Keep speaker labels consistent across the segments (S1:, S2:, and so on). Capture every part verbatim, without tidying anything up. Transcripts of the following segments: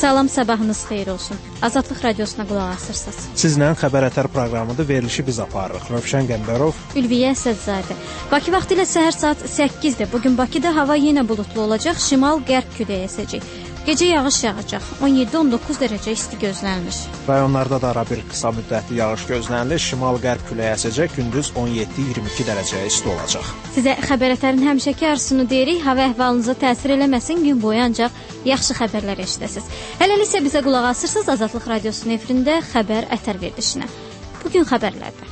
S1: Salam, sabahınız xeyir olsun. Azadlıq radiosuna qulaq asırsınız.
S2: Sizlə Xəbər Ətər proqramıdır, verilişi biz aparırıq. Rövşən Qəmbərov,
S1: Ülviyə Əsədzadə. Bakı vaxtı ilə səhər saat səkkizdə. Bugün Bakıda hava yenə bulutlu olacaq, şimal-qərb küləyi əsəcək. Gecə yağış yağacaq, on yeddi on doqquz dərəcə isti gözlənilir.
S2: Rayonlarda da ara bir qısa müddətli yağış gözlənilir, şimal-qərb küləyi əsəcək, gündüz on yeddi iyirmi iki dərəcəyə isti olacaq.
S1: Sizə Xəbər Ətərin həmişəki arzusunu deyirik, hava əhvalınıza təsir eləməsin, gün boyu ancaq yaxşı xəbərlər eşidəsiniz. Hələlik isə bizə qulaq asırsınız Azadlıq radiosunun efirində Xəbər Ətər verilişinə. Bugün xəbərlərdə.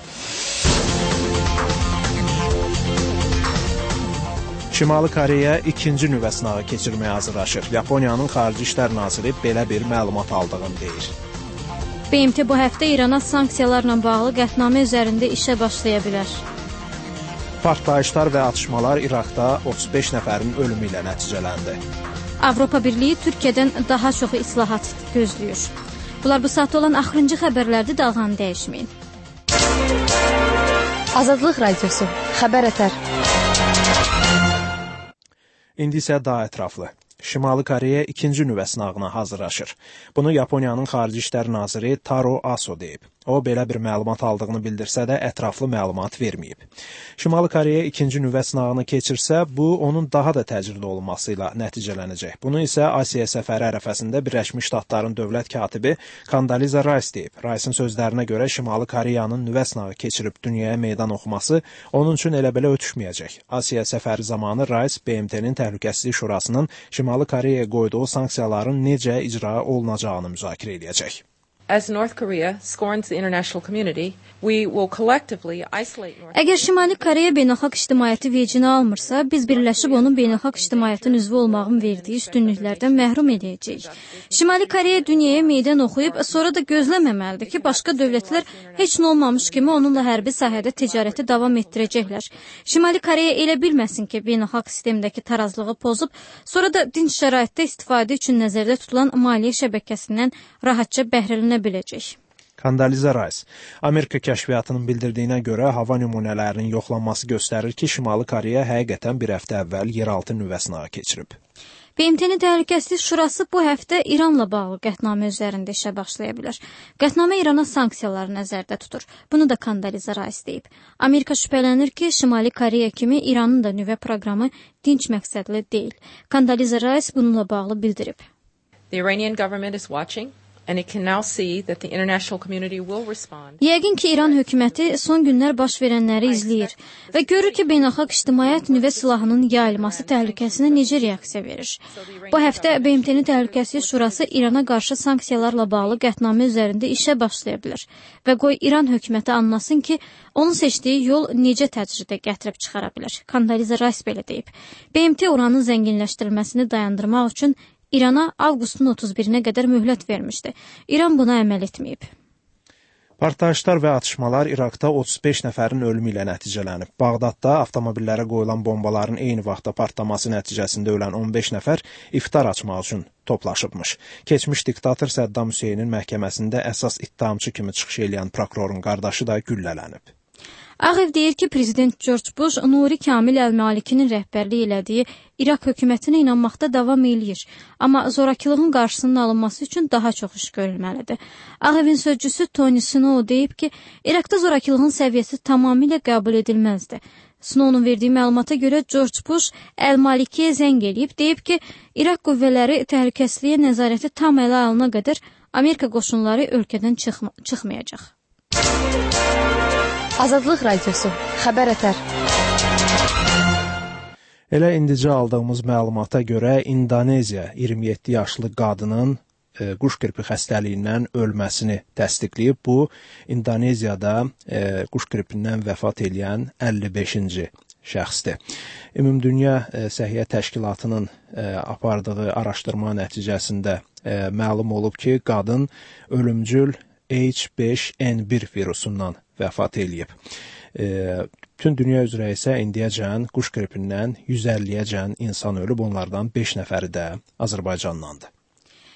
S2: Şimali Koreya ikinci nüvə sınağı keçirməyə hazırlaşır. Yaponiyanın Xarici İşlər Naziri belə bir məlumat aldığını deyir.
S1: B M T bu həftə İrana sanksiyalarla bağlı qətnamə üzərində işə başlaya bilər.
S2: Partlayışlar və atışmalar İraqda otuz beş nəfərin ölümü ilə nəticələndi.
S1: Avropa Birliyi Türkiyədən daha çox islahat gözləyir. Bunlar bu saatda olan axırıncı xəbərlərdir, dalğanı dəyişməyin.
S3: Azadlıq radiosu, Xəbər Ətər.
S2: İndi isə daha ətraflı. Şimali Koreya ikinci nüvə sınağına hazırlaşır. Bunu Yaponiyanın Xarici İşlər Naziri Taro Aso deyib. O, belə bir məlumat aldığını bildirsə də ətraflı məlumat verməyib. Şimali Koreya ikinci nüvə sınağını keçirsə, bu, onun daha da təcrübə olunması ilə nəticələnəcək. Bunu isə Asiya səfəri ərəfəsində Birləşmiş Ştatların dövlət katibi Condoleezza Rice deyib. Rice'ın sözlərinə görə Şimali Koreyanın nüvə sınağı keçirib dünyaya meydan oxuması onun üçün elə-belə ötüşməyəcək. Asiya səfəri zamanı Rice B M T'nin Təhlükəsizlik Şurasının Şimali Koreyaya qoyduğu sanksiyaların necə icra olunacağını müzakirə edəcək.
S4: As North Korea scorns the international community, we will collectively isolate North
S1: Əgər Şimali Koreya beynəlxalq ictimaiyyəti vecinə almırsa, biz birləşib onun beynəlxalq ictimaiyyətin üzvü olmağın verdiyi üstünlüklərdən məhrum edəcəyik. Şimali Koreya dünyaya meydan oxuyub, sonra da gözləməməlidir ki, başqa dövlətlər heç nə olmamış kimi onunla hərbi sahədə ticarəti davam etdirəcəklər. Şimali Koreya elə bilməsin ki, beynəlxalq sistemdəki tarazlığı pozub, sonra da dinc şəraitdə istifadə üçün nəzərdə tutulan maliyyə şəbəkəsindən rahatca bəhrələnə biləcək.
S2: Condoleezza Rice, Amerika kəşfiyyatının bildirdiyinə görə hava nümunələrinin yoxlanması göstərir ki, Şimali Koreya həqiqətən bir həftə əvvəl yeraltı nüvə sınağı keçirib.
S1: B M T'nin Təhlükəsizlik Şurası bu həftə İranla bağlı qətnamə üzərində işə başlaya bilər. Qətnamə İrana sanksiyaları nəzərdə tutur. Bunu da Condoleezza Rice deyib. Amerika şübhələnir ki, Şimali Koreya kimi İranın da nüvə proqramı dinc məqsədli deyil. Condoleezza Rice bununla bağlı bildirib.
S4: The Iranian government is watching. And it can now see that the international community will respond.
S1: Yəqin ki, İran hökuməti son günlər baş verənləri izləyir və görür ki, beynəlxalq ictimaiyyət nüvə silahının yayılması təhlükəsinə necə reaksiya verir. Bu həftə B M T'nin Təhlükəsizlik Şurası İrana qarşı sanksiyalarla bağlı qətnamə üzərində işə başlaya bilər və qoy İran hökuməti anlasın ki, onun seçdiyi yol necə təcrüdə gətirib çıxara bilər. Condoleezza Rice belə deyib. B M T uranın zənginləşdirilməsini dayandırmaq üçün İrana avqustun otuz birinə qədər möhlət vermişdi. İran buna əməl etməyib.
S2: Partlayışlar və atışmalar İraqda otuz beş nəfərin ölümü ilə nəticələnib. Bağdadda avtomobillərə qoyulan bombaların eyni vaxtda partlaması nəticəsində ölən on beş nəfər iftar açmaq üçün toplaşıbmış. Keçmiş diktator Səddam Hüseynin məhkəməsində əsas ittihamçı kimi çıxış edən prokurorun qardaşı da güllələnib.
S1: Ağ Ev deyir ki, Prezident George Bush Nuri Kamil Əl-Malikinin rəhbərliyi elədiyi İraq hökumətinə inanmaqda davam eləyir. Amma zorakılığın qarşısının alınması üçün daha çox iş görülməlidir. Ağ Evin sözcüsü Tony Snow deyib ki, İraqda zorakılığın səviyyəsi tamamilə qəbul edilməzdir. Snow'un verdiyi məlumata görə George Bush Əl-Malikiyə zəng eləyib, deyib ki, İraq qüvvələri təhlükəsizliyə nəzarəti tam ələ alına qədər Amerika qoşunları ölkədən çıxma çıxmayacaq.
S3: Azadlıq radiosu, Xəbər Ətər.
S2: Elə indicə aldığımız məlumata görə İndoneziya iyirmi yeddi yaşlı qadının e, quş qripi xəstəliyindən ölməsini təsdiqləyib. Bu, İndoneziyada e, quş qripindən vəfat edən əlli beşinci şəxsdir. Ümumdünya e, Səhiyyə Təşkilatının e, apardığı araşdırma nəticəsində e, məlum olub ki, qadın ölümcül H beş N bir virusundan vəfat eləyib. E, bütün dünya üzrə isə indiyəcən quş qripindən yüz əlliyə can insan ölüb, onlardan beş nəfəri də Azərbaycandandır.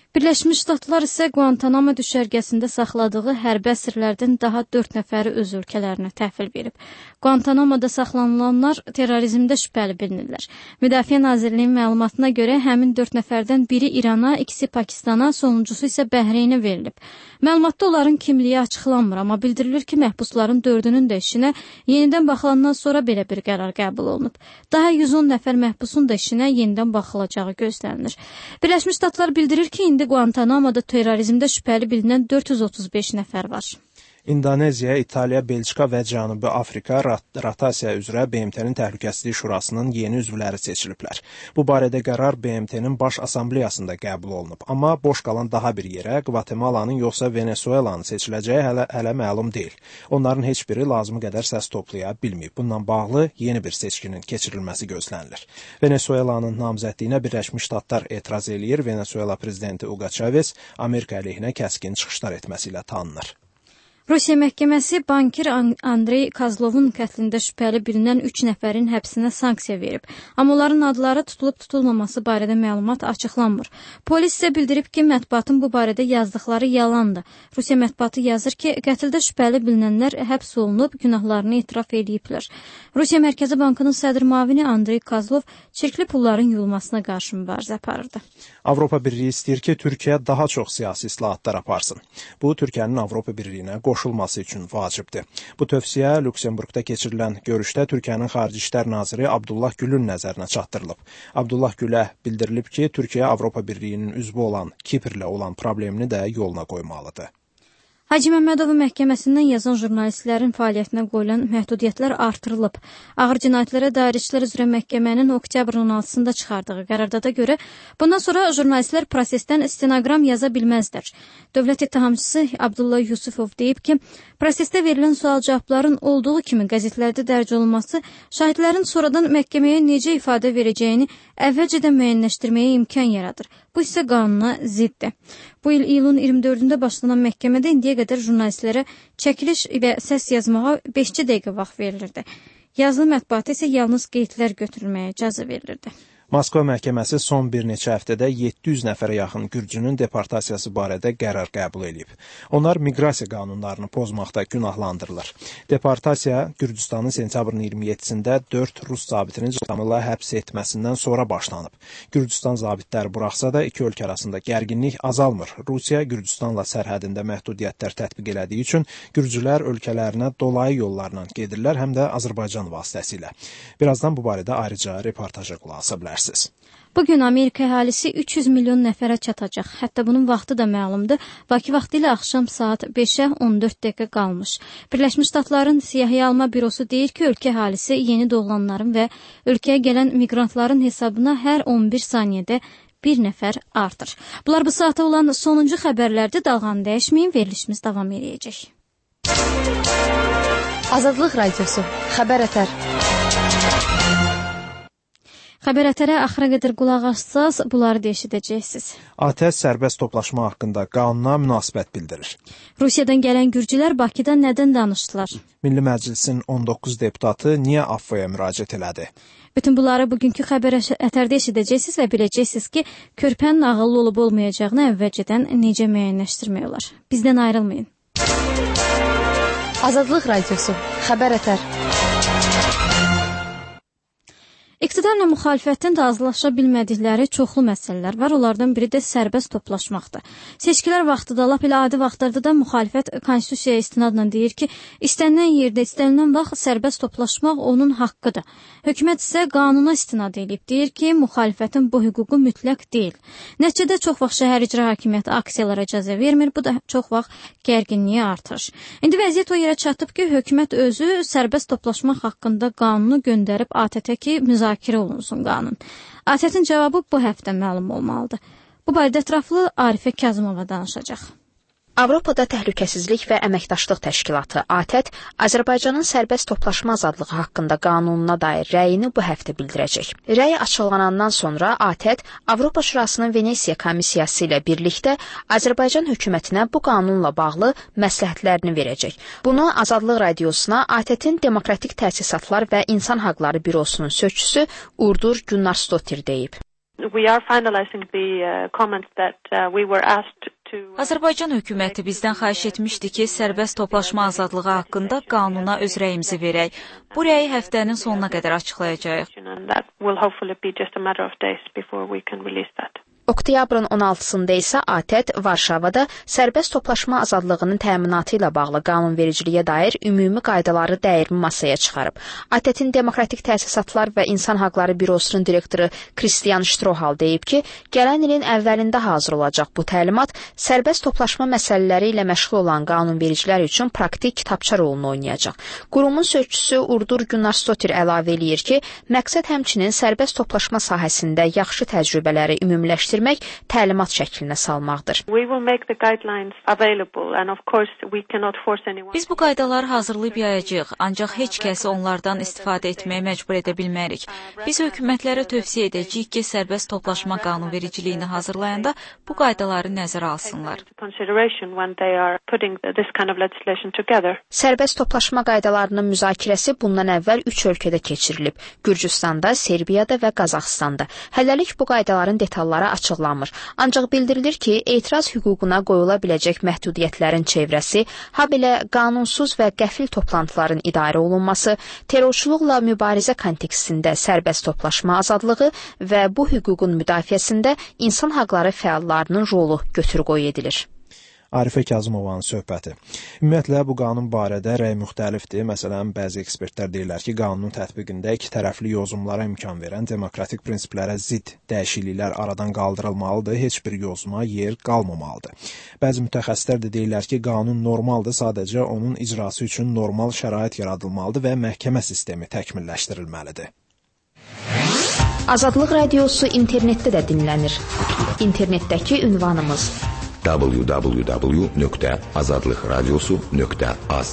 S1: Birləşmiş Ştatlar isə Guantanamo düşərgəsində saxladığı hərbi əsirlərdən daha dörd nəfəri öz ölkələrinə təhvil verib. Guantanamoda saxlanılanlar terrorizmdə şübhəli bilinirlər. Müdafiə Nazirliyinin məlumatına görə həmin dörd nəfərdən biri İrana, ikisi Pakistana, sonuncusu isə Bəhreynə verilib. Məlumatda onların kimliyi açıqlanmır, amma bildirilir ki, məhbusların dördünün də işinə yenidən baxılandan sonra belə bir qərar qəbul olunub. Daha yüz on nəfər məhbusun da işinə yenidən baxılacağı gözlənilir. Birləşmiş Ştatlar bildirir ki, indi Guantanamoda terrorizmdə şübhəli bilinən dörd yüz otuz beş nəfər var.
S2: İndoneziya, İtaliya, Belçika və Cənubi Afrika rotasiya üzrə B M T-nin Təhlükəsizlik Şurasının yeni üzvləri seçiliblər. Bu barədə qərar B M T-nin Baş Assambleyasında qəbul olunub. Amma boş qalan daha bir yerə Qvatemalanın yoxsa Venesuelanın seçiləcəyi hələ, hələ məlum deyil. Onların heç biri lazımı qədər səs toplaya bilməyib. Bununla bağlı yeni bir seçkinin keçirilməsi gözlənilir. Venesuelanın namizədliyinə Birləşmiş Ştatlar etiraz eləyir. Venesuela prezidenti Hugo Chavez Amerika əleyhinə kəskin çıxışlar etməsi ilə tanınır.
S1: Rusiya məhkəməsi bankir Andrey Kozlovun qətlində şübhəli bilinən üç nəfərin həbsinə sanksiya verib. Amma onların adları tutulub-tutulmaması barədə məlumat açıqlanmır. Polis isə bildirib ki, mətbuatın bu barədə yazdıqları yalandır. Rusiya mətbuatı yazır ki, qətldə şübhəli bilinənlər həbs olunub, günahlarını etiraf ediblər. Rusiya Mərkəzi Bankının sədr müavini Andrey Kozlov çirkli pulların yuyulmasına qarşı mübarizə aparırdı.
S2: Avropa Birliyi istəyir ki, Türkiyə daha çox siyasi islahatlar aparsın. Bu, Türkiyənin Avropa Birliyinə qoşulması üçün vacibdir. Bu tövsiyə Lüksemburqda keçirilən görüşdə Türkiyənin Xarici İşlər Naziri Abdullah Gülün nəzərinə çatdırılıb. Abdullah Gülə bildirilib ki, Türkiyə Avropa Birliyinin üzvü olan Kiprlə olan problemini də yoluna qoymalıdır.
S1: Hacı Məmmədovun məhkəməsindən yazan jurnalistlərin fəaliyyətinə qoyulan məhdudiyyətlər artırılıb. Ağır cinayətlərə dair işlər üzrə məhkəmənin oktyabrın on altısında çıxardığı qərardada görə bundan sonra jurnalistlər prosesdən stenoqram yaza bilməzlər. Dövlət ittihamçısı Abdullah Yusufov deyib ki, prosesdə verilən sual-cavabların olduğu kimi qəzetlərdə dərc olunması şahidlərin sonradan məhkəməyə necə ifadə verəcəyini əvvəlcədən müəyyənləşdirməyə imkan yaradır. Bu isə qanuna ziddir. Bu il iyulun iyirmi dördündə başlanan məhkəmədə indiyə qədər jurnalistlərə çəkiliş və səs yazmağa beş dəqiqə vaxt verilirdi. Yazılı mətbuata isə yalnız qeydlər götürülməyə icazə verilirdi.
S2: Moskva məhkəməsi son bir neçə həftədə yeddi yüz nəfərə yaxın gürcünün deportasiyası barədə qərar qəbul edib. Onlar miqrasiya qanunlarını pozmaqda günahlandırılır. Deportasiya Gürcüstanın sentyabrın iyirmi yeddisində dörd Rus zabitinin cəzalı həbs etməsindən sonra başlanıb. Gürcüstan zabitləri buraxsa da iki ölkə arasında gərginlik azalmır. Rusiya Gürcüstanla sərhədində məhdudiyyətlər tətbiq elədiyi üçün gürcülər ölkələrinə dolayı yollarla gedirlər, həm də Azərbaycan vasitəsilə. Birazdan bu barədə ayrıca reportaja qulaq asa bilərsiniz.
S1: Bugün Amerika əhalisi üç yüz milyon nəfərə çatacaq. Hətta bunun vaxtı da məlumdur. Bakı vaxtı ilə axşam saat beşə on dörd dəqiqə qalmış. Birləşmiş Ştatların siyahıya alma bürosu deyir ki, ölkə əhalisi yeni doğulanların və ölkəyə gələn miqrantların hesabına hər on bir saniyədə bir nəfər artır. Bunlar bu saata olan sonuncu xəbərlərdir. Dalğanı dəyişməyin, verilişimiz davam edəcək.
S3: Azadlıq Radiosu, Xəbər Ətər.
S1: Xəbər Ətərə axıra qədər qulaq assaz, bunları da eşidəcəksiniz.
S2: ATƏS sərbəst toplaşma haqqında qanuna münasibət bildirir.
S1: Rusiyadan gələn gürcülər Bakıda nədən danışdılar?
S2: Milli Məclisin on doqquz deputatı niyə AFFOya müraciət elədi?
S1: Bütün bunları bugünkü Xəbər Ətərdə eşidəcəksiniz və biləcəksiniz ki, körpənin ağıllı olub olmayacağını əvvəlcədən necə müəyyənləşdirmək olar. Bizdən ayrılmayın.
S3: Azadlıq Radiosu, Xəbər Ətər.
S1: İqtidarla müxalifətin də azlaşa bilmədikləri çoxlu məsələlər var. Onlardan biri də sərbəst toplaşmaqdır. Seçkilər vaxtıda, lap elə adi vaxtlarda da müxalifət konstitusiyaya istinadla deyir ki, istənilən yerdə, istənilən vaxt sərbəst toplaşmaq onun haqqıdır. Hökumət isə qanuna istinad edib deyir ki, müxalifətin bu hüququ mütləq deyil. Nəticədə çox vaxt şəhər icra hakimiyyəti aksiyalara icazə vermir, bu da çox vaxt gərginliyi artırır. İndi vəziyyət o yerə çatıb ki, hökumət özü sərbəst toplaşmaq haqqında qanunu göndərib A T T ki, müzakirə olunsun qanun. A T T-in cavabı bu həftə məlum olmalıdır. Bu barədə ətraflı Arifə Kazımova danışacaq.
S5: Avropada Təhlükəsizlik və Əməkdaşlıq Təşkilatı A T T Azərbaycanın sərbəst toplaşma azadlığı haqqında qanununa dair rəyini bu həftə bildirəcək. Rəy açıqlanandan sonra A T T Avropa Şurasının Venesiya Komissiyası ilə birlikdə Azərbaycan hökumətinə bu qanunla bağlı məsləhətlərini verəcək. Bunu Azadlıq Radiosuna A T T-in Demokratik Təsisatlar və İnsan Haqları Bürosunun sözçüsü Urdur Gunnarsdottir deyib.
S6: We are finalizing the uh, comments that uh, we were asked to...
S7: Azərbaycan hökuməti bizdən xahiş etmişdi ki, sərbəst toplaşma azadlığı haqqında qanuna öz rəyimizi verək. Bu rəyi həftənin sonuna qədər açıqlayacağıq.
S5: Oktyabrın on altısında isə ATƏT Varşavada sərbəst toplaşma azadlığının təminatı ilə bağlı qanunvericiliyə dair ümumi qaydaları dəyirmi masaya çıxarıb. ATƏT-in Demokratik Təsisatlar və İnsan Haqları Bürosunun direktoru Kristian Strohal deyib ki, gələn ilin əvvəlində hazır olacaq bu təlimat sərbəst toplaşma məsələləri ilə məşğul olan qanunvericilər üçün praktik kitabça rolunu oynayacaq. Qurumun sözçüsü Urdur Günarstotir əlavə eləyir ki, məqsəd həmçinin sərbəst toplaşma sahəsində yaxşı təcrübələri ümumiləşdirmək təlimat şəklinə salmaqdır.
S7: Biz bu qaydaları hazırlayıb yayacağıq, ancaq heç kəsi onlardan istifadə etməyə məcbur edə bilmərik. Biz hökumətlərə tövsiyə edəcəyik ki, sərbəst toplaşma qanunvericiliyini hazırlayanda bu qaydaları nəzərə alsınlar.
S5: Sərbəst toplaşma qaydalarının müzakirəsi bundan əvvəl üç ölkədə keçirilib. Gürcüstanda, Serbiyada və Qazaxstanda. Hələlik bu qaydaların detalları açıqlanmır. Ancaq bildirilir ki, etiraz hüququna qoyula biləcək məhdudiyyətlərin çevrəsi, habelə qanunsuz və qəfil toplantıların idarə olunması, terrorçuluqla mübarizə kontekstində sərbəst toplaşma azadlığı və bu hüququn müdafiəsində insan haqları fəallarının rolu götür-qoy edilir.
S2: Arifə Kazımovanın söhbəti. Ümumiyyətlə, bu qanun barədə rəy müxtəlifdir. Məsələn, bəzi ekspertlər deyirlər ki, qanunun tətbiqində iki tərəfli yozumlara imkan verən demokratik prinsiplərə zidd dəyişikliklər aradan qaldırılmalıdır, heç bir yozuma yer qalmamalıdır. Bəzi mütəxəssislər də deyirlər ki, qanun normaldır, sadəcə onun icrası üçün normal şərait yaradılmalıdır və məhkəmə sistemi təkmilləşdirilməlidir.
S5: Azadlıq radiosu internetdə də dinlənir. İnternetdəki ünvanımız
S8: w w w nöqtə azadlıq radiosu nöqtə az.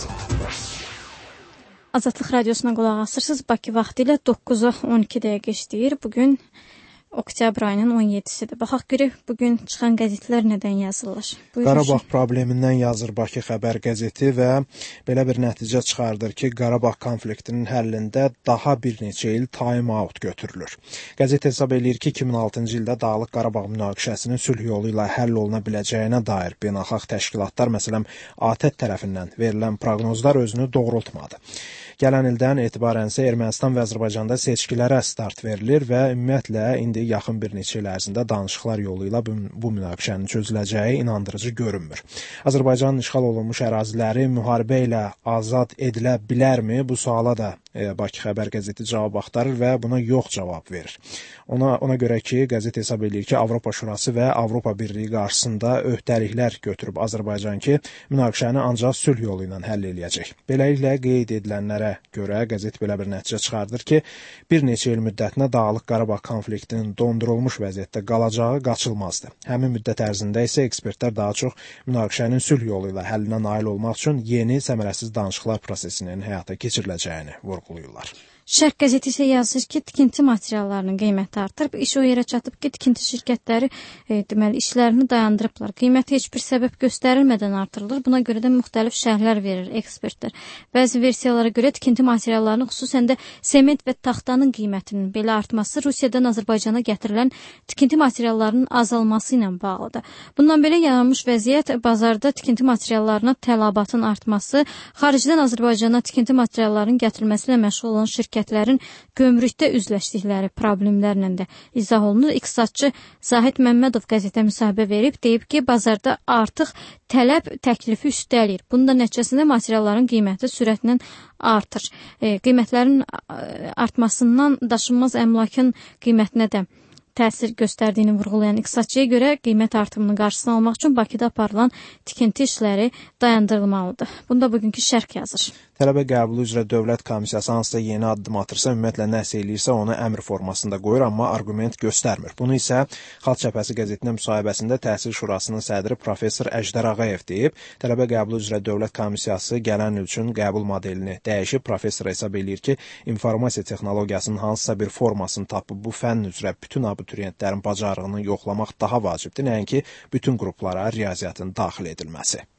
S1: Azadlıq radiosuna qulaq asırsınız. Bakı vaxtı ilə doqquza on iki dəqiqə işləyir. Bugün oktyabr ayının on yedisidir. Baxaq görək bugün çıxan qəzetlər nədən yazırlar. Buyurun.
S2: Qarabağ problemindən yazır Bakı Xəbər qəzeti və belə bir nəticə çıxardır ki, Qarabağ konfliktinin həllində daha bir neçə il time-out götürülür. Qəzet hesab eləyir ki, iki min altıncı ildə Dağlıq Qarabağ münaqişəsinin sülh yolu ilə həll oluna biləcəyinə dair beynəlxalq təşkilatlar, məsələn, ATƏT tərəfindən verilən proqnozlar özünü doğrultmadı. Gələn ildən etibarən isə Ermənistan və Azərbaycanda seçkilərə start verilir və ümumiyyətlə indi yaxın bir neçə il ərzində danışıqlar yolu ilə bu, bu münaqişənin çözüləcəyi inandırıcı görünmür. Azərbaycanın işğal olunmuş əraziləri müharibə ilə azad edilə bilərmi? Bu suala da e, Bakı Xəbər qəzeti cavab axtarır və buna yox cavab verir. Ona, ona görə ki, qəzet hesab edir ki, Avropa Şurası və Avropa Birliyi qarşısında öhdəliklər götürüb Azərbaycan ki, münaqişəni ancaq sülh yolu ilə həll eləyəcək. Beləliklə qeyd edilənlərə görə qəzet belə bir nəticə çıxardır ki, bir neçə il müddətinə Dağlıq Qarabağ konfliktinin dondurulmuş vəziyyətdə qalacağı qaçılmazdı. Həmin müddət ərzində isə ekspertlər daha çox münaqişənin sülh yolu ilə həllinə nail olmaq üçün yeni səmərəsiz danışıqlar prosesinin həyata keçiriləcəyini vurğulayırlar.
S1: Şərq qəzeti isə yazır ki, tikinti materiallarının qiyməti artır. İş o yerə çatıb ki, tikinti şirkətləri e, deməli işlərini dayandırıblar. Qiyməti heç bir səbəb göstərilmədən artırılır. Buna görə də müxtəlif şərhlər verir ekspertlər. Bəzi versiyalara görə tikinti materiallarının, xüsusən də sement və taxtanın qiymətinin belə artması Rusiyadan Azərbaycana gətirilən tikinti materiallarının azalması ilə bağlıdır. Bundan belə yaranmış vəziyyət bazarda tikinti materiallarına tələbatın artması, xaricdən Azərbaycana tikinti materiallarının gətirilməsi ilə məşğul olan şirkətlər şirkətlərin gömrükdə üzləşdikləri problemlərlə də izah olunur. İqtisadçı Zahid Məmmədov qəzetə müsahibə verib, deyib ki, bazarda artıq tələb təklifi üstəlir. Bunun da nəticəsində materialların qiyməti sürətlə artır. E, qiymətlərin artmasından daşınmaz əmlakın qiymətinə də təsir göstərdiyini vurğulayan iqtisadçıya görə qiymət artımının qarşısını almaq üçün Bakıda aparılan tikinti işləri dayandırılmalıdır. Bunda bugünkü şərh yazır.
S2: Tələbə qəbulu üzrə Dövlət Komissiyası hansısa yeni addım atırsa, ümumiyyətlə nəsə eləyirsə, onu əmr formasında qoyur, amma argument göstərmir. Bunu isə Xalq Cəbhəsi qəzetində müsahibəsində Təhsil Şurasının sədri professor Əjdər Ağayev deyib. Tələbə qəbulu üzrə Dövlət Komissiyası gələn il üçün qəbul modelini dəyişib. Professor hesab eləyir ki, informasiya texnologiyasının hansısa bir formasını tapıb bu fənn üzrə bütün abituriyentlərin bacarığını yoxlamaq daha vacibdir, nəinki bütün qruplara riyaziyyatın daxil edilməsi.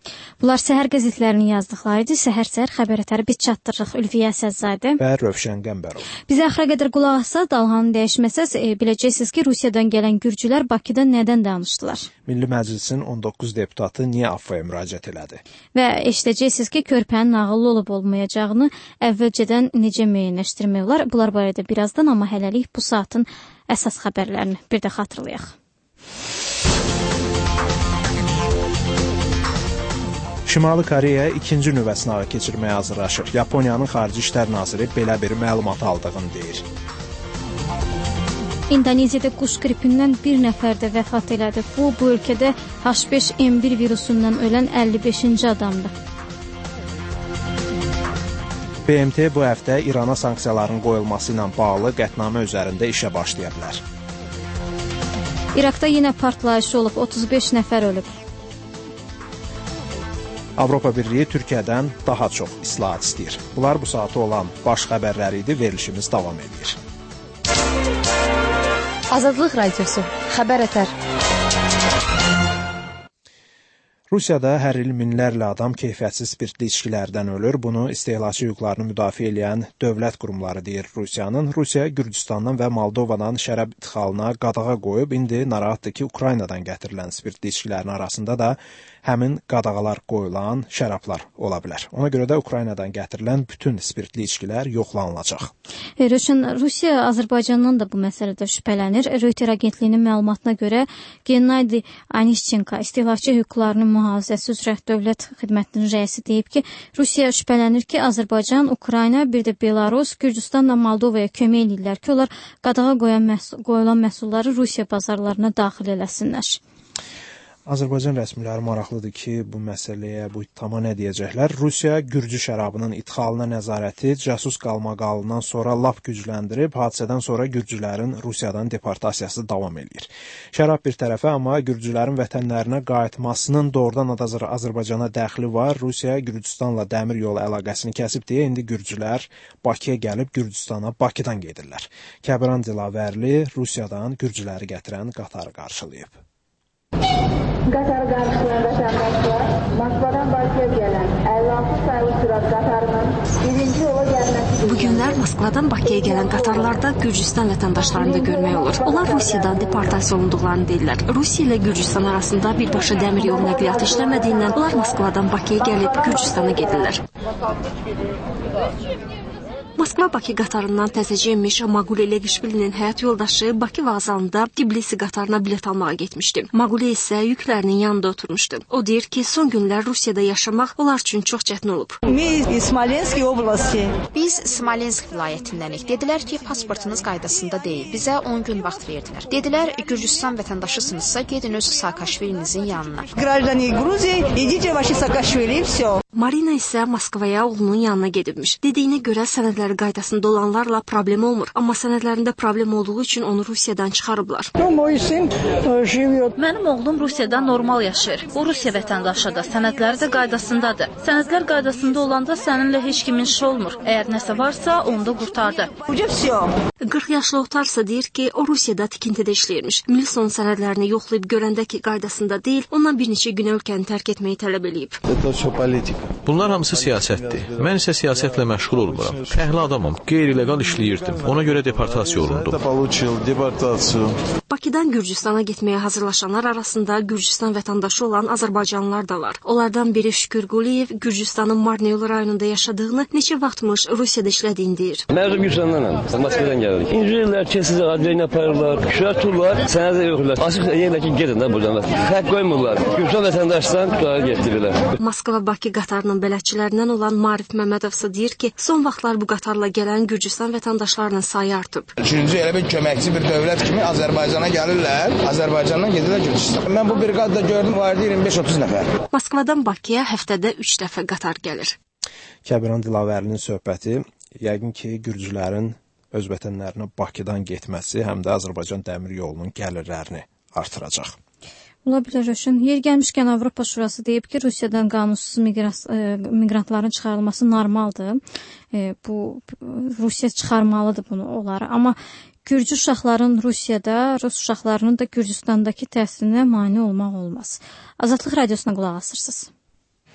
S1: Bunlar səhər qəzetlərinin yazdıqları idi. Səhər-səhər xəbər ətəri biz çatdırırıq. Ülviyə Səzzadə
S2: və Rövşən Qəmbərov.
S1: Bizə axıra qədər qulaq assaq, dalğanı dəyişməsəz, e, biləcəksiniz ki, Rusiyadan gələn gürcülər Bakıda nədən danışdılar?
S2: Milli Məclisin on doqquz deputatı niyə AFFAya müraciət elədi?
S1: Və eşidəcəksiniz ki, körpənin nağıllı olub olmayacağını əvvəlcədən necə müəyyənləşdirmək olar? Bunlar barədə birazdan, amma hələlik bu saatın əsas xəbərlərini bir də xatırlayaq.
S2: Şimali Koreya ikinci nüvə sınağı keçirməyə hazırlaşır. Yaponiyanın Xarici İşlər naziri belə bir məlumat aldığını deyir.
S1: İndoneziyada quş qripindən bir nəfər də vəfat elədi. Bu, bu ölkədə H beş N bir virusundan ölən əlli beşinci adamdır.
S2: B M T bu həftə İrana sanksiyaların qoyulması ilə bağlı qətnamə üzərində işə başlaya bilər.
S1: İraqda yenə partlayış olub, otuz beş nəfər ölüb.
S2: Avropa Birliyi Türkiyədən daha çox islahat istəyir. Bunlar bu saata olan baş xəbərləri idi. Verilişimiz davam edir.
S3: Azadlıq Radiosu, xəbər ətər.
S2: Rusiyada hər il minlərlə adam keyfiyyətsiz spirtli içkilərdən ölür. Bunu istehlakçı hüquqlarını müdafiə edən dövlət qurumları deyir Rusiyanın. Rusiya Gürcüstandan və Moldovandan şərab idxalına qadağa qoyub. İndi narahatdır ki, Ukraynadan gətirilən spirtli içkilərin arasında da həmin qadağalar qoyulan şərablar ola bilər. Ona görə də Ukraynadan gətirilən bütün spirtli içkilər yoxlanılacaq.
S1: Röşən, Rusiya Azərbaycandan da bu məsələdə şübhələnir. Reuters agentliyinin məlumatına görə Gennadi Anişchenko istehlakçı hüquqlarının mühafizəsi üzrə dövlət xidmətinin rəisi deyib ki, Rusiya şübhələnir ki, Azərbaycan, Ukrayna, bir də Belarus, Gürcüstanla Moldovaya kömək edirlər ki, onlar qadağa qoyan məhsul, qoyulan məhsulları Rusiya bazarlarına daxil eləsinlər.
S2: Azərbaycan rəsmiləri maraqlıdır ki, bu məsələyə, bu ittihama nə deyəcəklər? Rusiya gürcü şərabının idxalına nəzarəti casus qalmaqalından sonra lap gücləndirib, hadisədən sonra gürcülərin Rusiyadan deportasiyası davam edir. Şərab bir tərəfə, amma gürcülərin vətənlərinə qayıtmasının doğrudan da Azərbaycana dəxli var. Rusiya Gürcüstanla dəmir yolu əlaqəsini kəsib deyə indi gürcülər Bakıya gəlib Gürcüstana Bakıdan gedirlər. Kəbran Dilavərli Rusiyadan gürcüləri gətirən qatarı qarşılayıb.
S9: Qatar qarşılayan vətəndaşlar, Moskvadan Bakıya gələn əlli altı sayılı sürat qatarının birinci yola gəlməsi.
S10: Bu günlər Moskvadan Bakıya gələn qatarlarda Gürcüstan vətəndaşlarını da görmək olur. Onlar Rusiyadan deportasiya olunduqlarını deyirlər. Rusiya ilə Gürcüstan arasında birbaşa dəmir yolu nəqliyyatı işləmədiyindən onlar Moskvadan Bakıya gəlib Gürcüstana gedirlər. Moskva-Bakı qatarından təzəcə enmiş Maquli Leqişvilinin həyat yoldaşı Bakı vağzalında Tbilisi qatarına bilet almağa getmişdi. Maquli isə yüklərinin yanında oturmuşdu. O deyir ki, son günlər Rusiyada yaşamaq onlar üçün çox çətin olub.
S5: Biz Smolensk vilayətindənik. Dedilər ki, pasportunuz qaydasında deyil. Bizə on gün vaxt verdilər. Dedilər, Gürcüstan vətəndaşısınızsa gedin öz Saakashvilinizin yanına.
S10: Marina isə Moskvaya oğlunun yanına gedibmiş. Dediyinə görə sənədləri qaydasında olanlarla problem olmur. Amma sənədlərində problem olduğu üçün onu Rusiyadan çıxarıblar.
S11: Mənim oğlum Rusiyada normal yaşayır. O Rusiya vətəndaşıdır. Sənədləri də qaydasındadır. Sənədlər qaydasında olanda səninlə heç kimin işi olmur. Əgər nəsə varsa, onu da qurtardı.
S10: qırx yaşlı otarsa deyir ki, o Rusiyada tikintidə işləyirmiş. Milson sənədlərini yoxlayıb görəndə ki, qaydasında deyil, ondan bir neçə gün ölkəni tərk etməyi tələb eləyib.
S12: Bunlar hamısı siyasətdir. Mən isə siyasətlə məşğul olmuram. Fəhlə adamım, qeyri-legal işləyirdim. Ona görə deportasiya olundum.
S10: Bakıdan Gürcüstana getməyə hazırlaşanlar arasında Gürcüstan vətəndaşı olan Azərbaycanlılar da var. Onlardan biri Şükür Quliyev Gürcüstanın Marneol rayonunda yaşadığını, neçə vaxtmış Rusiyada işlədiyini deyir.
S13: Mən Gürcüstandanam. Moskvadan gəldik. İncirlər, kesiz adreyini aparırlar, küşər turlar, sənədə yoxlar. Açıq yerlə ki, gedin də buradan. Xəq qoymurlar. Gürcüstan vətəndaşdan qara getdilər.
S10: Moskva-Bakı qatarının bələdçilərindən olan Marif Məmmədovsa deyir ki, son vaxtlar bu qatarla gələn Gürcüstan vətəndaşlarının sayı artıb.
S14: Üçüncü elə bir köməkçi bir dövlət kimi Azərbaycana gəlirlər, Azərbaycandan gedirlər Gürcüstan. Mən bu briqadada gördüm, vardı iyirmi beş otuz nəfər.
S10: Moskvadan Bakıya həftədə üç dəfə qatar gəlir.
S2: Kəbran Dilavərlinin söhbəti yəqin ki, gürcülərin öz vətənlərinə Bakıdan getməsi həm də Azərbaycan dəmir yolunun gəlirlərini artıracaq.
S1: Ola bilər Röşən. Yer gəlmişkən Avropa Şurası deyib ki, Rusiyadan qanunsuz miqrantların çıxarılması normaldır. E, bu Rusiya çıxarmalıdır bunu onları. Amma Gürcü uşaqların Rusiyada, Rus uşaqlarının da Gürcüstandakı təhsilinə mane olmaq olmaz. Azadlıq Radiosuna qulaq asırsınız.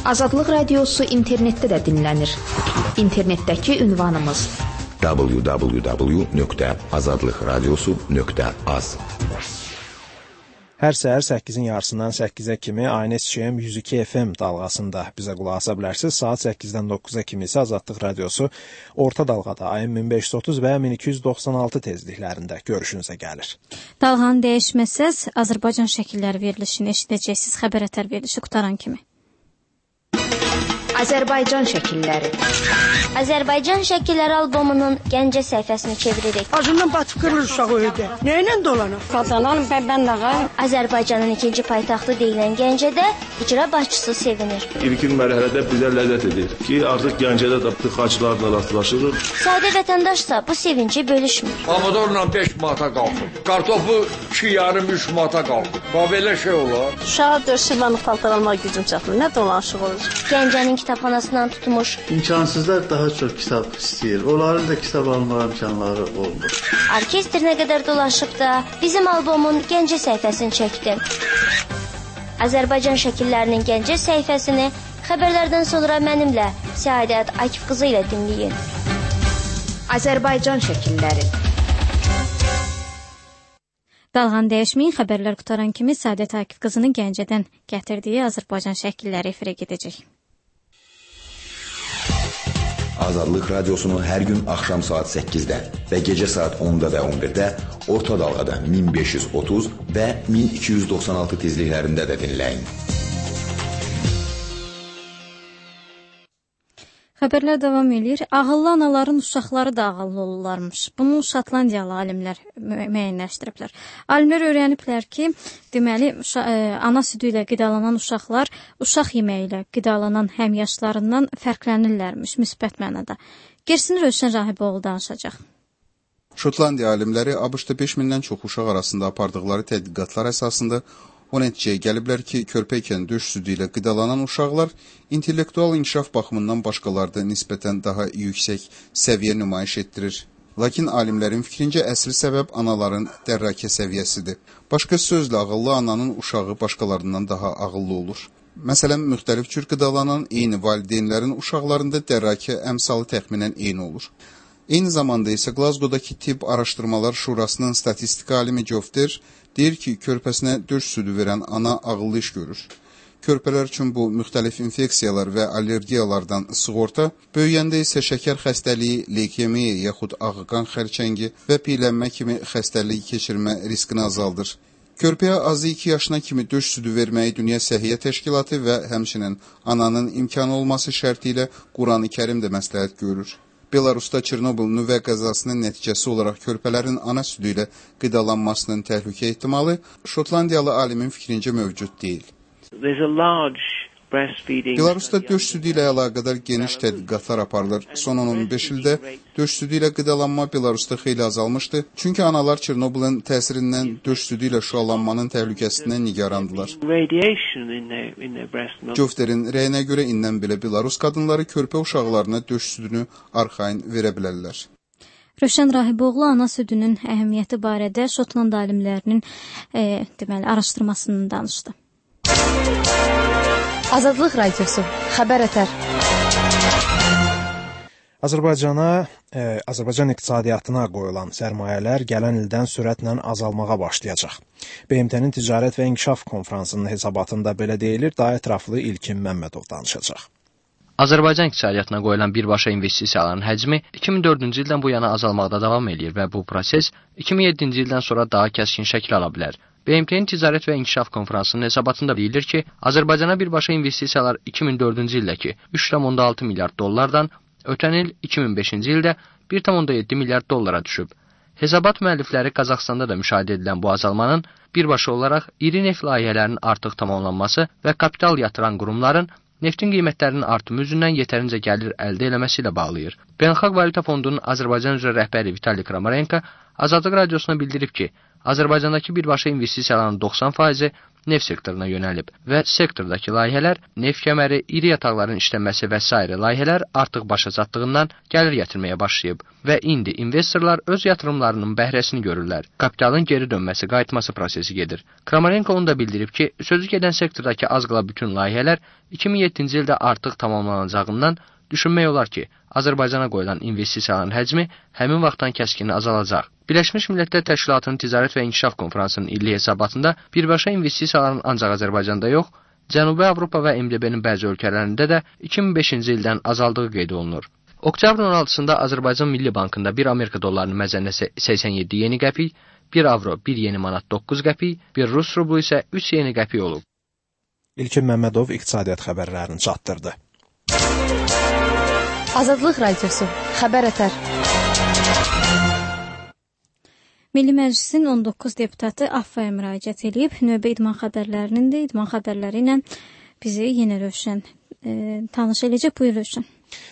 S5: Azadlıq Radiosu internetdə də dinlənir. İnternetdəki ünvanımız
S8: w w w nöqtə azadlıqradiosu nöqtə az.
S2: Hər səhər səkkizin yarısından səkkizə kimi A N S C M yüz iki F M dalğasında bizə qulaq asa bilərsiniz. Saat səkkizdən doqquza kimi isə Azadlıq Radiosu orta dalğada A M min beş yüz otuz və min iki yüz doxsan altı tezliklərində görüşünüzə gəlir.
S1: Dalğanı dəyişməsəz, Azərbaycan şəkilləri verilişini eşidəcəksiniz xəbər ətər verilişi qutaran kimi.
S5: Azərbaycan şəkilləri.
S15: Azərbaycan şəkilləri albomunun Gəncə səhifəsini çeviririk.
S16: Acından batıb qırılır uşağı öldü. Nəylə dolanır? Qazanan ben dağa.
S15: Azərbaycanın ikinci paytaxtı deyilən Gəncədə icra başçısı sevinir.
S17: İlkin mərhələdə bizə ləzzət edir ki, artıq Gəncədə də tıxaclarla rastlaşırıq.
S15: Sadə vətəndaşsa bu sevinci bölüşmür.
S18: Pomidorla beş manata qalxır. Kartofu iki yarım üç manata qalxır. Bax belə şey olar.
S19: Uşağa dörd şirvanlıq paltar almağa gücüm çatmır. Nə dolanışıq olur?
S15: Gəncənin kitabxanasından tutmuş.
S20: İmkansızlar daha çox kitab istəyir. Onların da kitab alma imkanları olmur.
S15: Orkestr nə qədər dolaşıb da bizim albomun Gəncə səhifəsini çəkdim. Azərbaycan şəkillərinin Gəncə səhifəsini xəbərlərdən sonra mənimlə Səadət Akif qızı ilə dinləyin.
S5: Azərbaycan şəkilləri.
S1: Dalğanı dəyişməyin, xəbərlər qutaran kimi Səadət Akif qızının Gəncədən gətirdiyi Azərbaycan şəkilləri efirə gedəcək.
S8: Azadlıq Radiosunu hər gün axşam saat səkkizdə və gecə saat onda və on birdə orta dalğada min beş yüz otuz və min iki yüz doxsan altı tezliklərində də dinləyin.
S1: Xəbərlər davam edir. Ağıllı anaların uşaqları da ağıllı olurlarmış. Bunu Şotlandiyalı alimlər müəyyənləşdiriblər. Alimlər öyrəniblər ki, deməli, ana südü ilə qidalanan uşaqlar uşaq yeməyi ilə qidalanan həmyaşlarından fərqlənirlərmiş müsbət mənada. Gerisini Rövşən Rahiboğlu danışacaq.
S21: Şotlandiya alimləri ABŞ-da beş mindən çox uşaq arasında apardıqları tədqiqatlar əsasında o nəticəyə gəliblər ki, körpəykən döş südü ilə qidalanan uşaqlar intellektual inkişaf baxımından başqalarına nisbətən daha yüksək səviyyə nümayiş etdirir. Lakin alimlərin fikrincə əsl səbəb anaların dərrakə səviyyəsidir. Başqa sözlə ağıllı ananın uşağı başqalarından daha ağıllı olur. Məsələn, müxtəlif cür qidalanan eyni valideynlərin uşaqlarında dərrakə əmsalı təxminən eyni olur. Eyni zamanda isə Glasgow-dakı Tibb Araşdırmalar Şurasının statistika alimi Jofter deyir ki, körpəsinə döş südü verən ana ağıllı iş görür. Körpələr üçün bu müxtəlif infeksiyalar və allergiyalardan sığorta, böyüyəndə isə şəkər xəstəliyi, leykemiya yaxud ağqan xərçəngi və piylənmə kimi xəstəlik keçirmə riskini azaldır. Körpəyə azı iki yaşına kimi döş südü verməyi Dünya Səhiyyə Təşkilatı və həmçinin ananın imkanı olması şərti ilə Quran-ı Kərim də məsləhət görür. Belarusda Çernobıl nüvə qəzasının nəticəsi olaraq körpələrin ana südü ilə qidalanmasının təhlükə ehtimalı Şotlandiyalı alimin fikrincə mövcud deyil. Belarusda döş südü ilə əlaqədar geniş tədqiqatlar aparılır. Son on on beş ildə döş südü ilə qidalanma Belarusda xeyli azalmışdı. Çünki analar Çernobılın təsirindən döş südü ilə şüalanmanın təhlükəsindən nigarandılar. Jofterin rəyinə görə indən belə Belarus qadınları körpə uşaqlarına döş südünü arxayın verə bilərlər.
S1: Rövşən Rahiboğlu ana südünün əhəmiyyəti barədə Şotland alimlərinin e, deməli, araşdırmasını danışdı.
S3: Azadlıq Radiosu, xəbər ətər.
S2: Azərbaycana, e, Azərbaycan iqtisadiyyatına qoyulan sərmayələr gələn ildən sürətlə azalmağa başlayacaq. B M T-nin Ticarət və İnkişaf Konfransının hesabatında belə deyilir, daha ətraflı İlkin Məmmədov danışacaq.
S22: Azərbaycan iqtisadiyyatına qoyulan birbaşa investisiyaların həcmi iki min dördüncü ildən bu yana azalmaqda davam edir və bu proses iki min yeddinci ildən sonra daha kəskin şəkil ala bilər. B M T-nin Ticarət və İnkişaf Konfransının hesabatında deyilir ki, Azərbaycana birbaşa investisiyalar iki min dördüncü ildəki üç tam altı milyard dollardan ötən il iki min beşinci ildə bir tam yeddi milyard dollara düşüb. Hesabat müəllifləri Qazaxstanda da müşahidə edilən bu azalmanın birbaşa olaraq iri neft layihələrinin artıq tamamlanması və kapital yatıran qurumların neftin qiymətlərinin artımı üzündən yetərincə gəlir əldə eləməsi ilə bağlayır. Beynəlxalq Valyuta Fondunun Azərbaycan üzrə rəhbəri Vitali Kramarenko Azadlıq Radiosuna bildirib ki, Azərbaycandakı birbaşa investisiyaların doxsan faizi neft sektoruna yönəlib və sektordakı layihələr, neft kəməri, iri yataqların işlənməsi və s. layihələr artıq başa çatdığından gəlir gətirməyə başlayıb və indi investorlar öz yatırımlarının bəhrəsini görürlər. Kapitalın geri dönməsi, qayıtması prosesi gedir. Kramarenko onu da bildirib ki, sözü gedən sektordakı az qala bütün layihələr iki min yeddinci ildə artıq tamamlanacağından düşünmək olar ki, Azərbaycana qoyulan investisiyaların həcmi həmin vaxtdan kəskin azalacaq. Birləşmiş Millətlər Təşkilatının Ticarət və İnkişaf Konfransının illik hesabatında birbaşa investisiyaların ancaq Azərbaycanda yox, Cənubi Avropa və M D B-nin bəzi ölkələrində də iki min beşinci ildən azaldığı qeyd olunur. Oktyabrın on altısında Azərbaycan Milli Bankında bir Amerika dollarının məzənnəsi səksən yeddi yeni qəpik, bir avro bir yeni manat doqquz qəpik, bir Rus rublu isə üç yeni qəpik olub.
S2: İlkin Məmmədov iqtisadiyyat xəbərlərini çatdırdı.
S3: Azadlıq Radiosu, xəbər ətər.
S1: Milli Məclisin on doqquz deputatı A F A-ya müraciət edib. Növbə idman xəbərlərinin də idman xəbərləri ilə bizi yenə Rövşən e, tanış edəcək. Buyur Rövşən.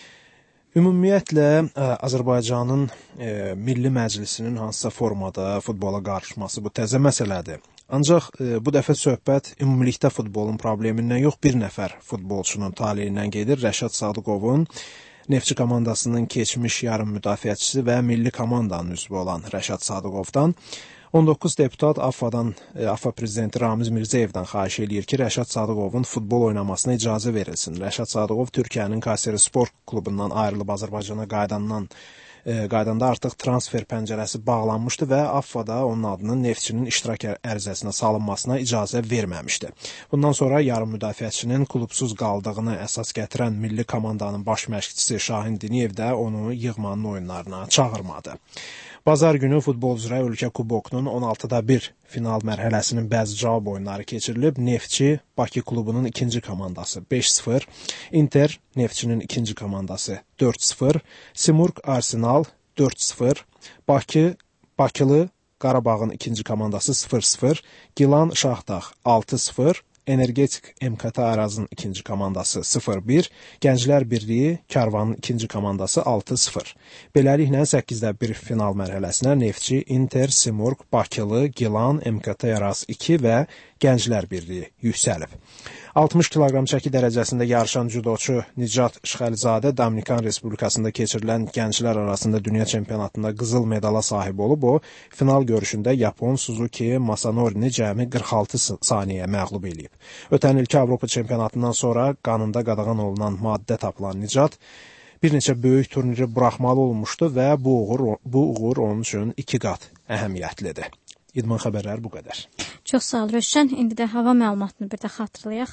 S2: Ümumiyyətlə, Azərbaycanın e, Milli Məclisinin hansısa formada futbola qarışması bu təzə məsələdir. Ancaq e, bu dəfə söhbət ümumilikdə futbolun problemindən yox, bir nəfər futbolçunun taleyindən gedir. Rəşad Sadıqovun Neftçi komandasının keçmiş yarım müdafiəçisi və milli komandanın üzvü olan Rəşad Sadıqovdan on doqquz deputat A F A-dan, A F A prezidenti Ramiz Mirzəyevdən xahiş eləyir ki, Rəşad Sadıqovun futbol oynamasına icazə verilsin. Rəşad Sadıqov Türkiyənin Kayseri Spor klubundan ayrılıb Azərbaycana qayıdandan qaydanda artıq transfer pəncərəsi bağlanmışdı və A F A-da onun adının Neftçinin iştirak ərizəsinə salınmasına icazə verməmişdi. Bundan sonra yarım müdafiəçinin klubsuz qaldığını əsas gətirən milli komandanın baş məşqçisi Şahin Diniyev də onu yığmanın oyunlarına çağırmadı. Bazar günü futbol üzrə ölkə kubokunun on altıda bir final mərhələsinin bəzi cavab oyunları keçirilib. Neftçi Bakı klubunun ikinci komandası beş sıfır, Inter Neftçinin ikinci komandası dörd sıfır, Simurq Arsenal dörd sıfır, Bakı Bakılı Qarabağın ikinci komandası sıfır sıfır, Gilan Şahdağ altı sıfır, Energetik M K T Arazın ikinci komandası sıfır bir, Gənclər Birliyi Karvanın ikinci komandası altı sıfır. Beləliklə səkkizdə bir final mərhələsinə Neftçi, Inter, Simurq, Bakılı, Gilan, M K T Araz iki və Gənclər Birliyi yüksəlib. altmış kiloqram çəki dərəcəsində yarışan judoçu Nicat Şıxəlizadə Dominikan Respublikasında keçirilən gənclər arasında dünya çempionatında qızıl medala sahib olub. O, final görüşündə Yapon Suzuki Masanorini cəmi qırx altı saniyəyə məğlub eləyib. Ötən ilki Avropa çempionatından sonra qanında qadağan olunan maddə tapılan Nicat bir neçə böyük turniri buraxmalı olmuşdu və bu uğur, bu uğur onun üçün iki qat əhəmiyyətlidir. İdman xəbərləri bu qədər.
S1: Çox sağ ol Rövşən. İndi də hava məlumatını bir də xatırlayaq.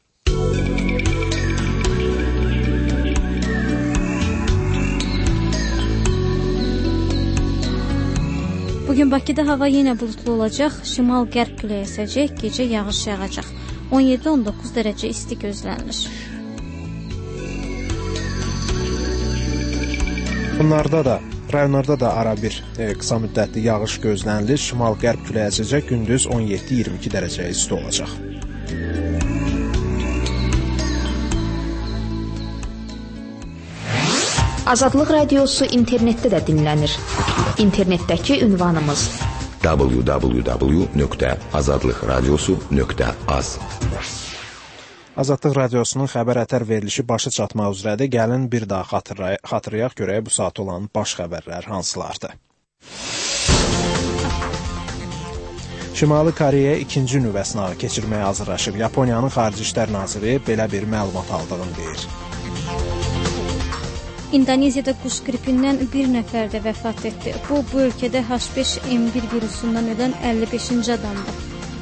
S1: Bugün Bakıda hava yenə bulutlu olacaq. Şimal-qərb küləyi əsəcək. Gecə yağış yağacaq. on yeddi on doqquz dərəcə isti gözlənilir.
S2: Bunlarda da rayonlarda da ara bir e, qısa müddətli yağış gözlənilir. Şimal-qərb küləyi əsəcək. Gündüz on yeddi iyirmi iki dərəcə isti olacaq.
S5: Azadlıq Radiosu internetdə də dinlənir. İnternetdəki ünvanımız w w w nöqtə azadlıq radiosu nöqtə az.
S2: Azadlıq Radiosunun xəbər ətər verilişi başa çatmaq üzrədir. Gəlin bir daha xatırlayaq, xatırlayaq görək bu saat olan baş xəbərlər hansılardır. Şimali Koreya ikinci nüvə sınağı keçirməyə hazırlaşıb. Yaponiyanın Xarici İşlər Naziri belə bir məlumat aldığını deyir.
S1: İndoneziyada quş qripindən bir nəfər də vəfat etdi. Bu, bu ölkədə H beş N bir virusundan ölən əlli beşinci adamdır.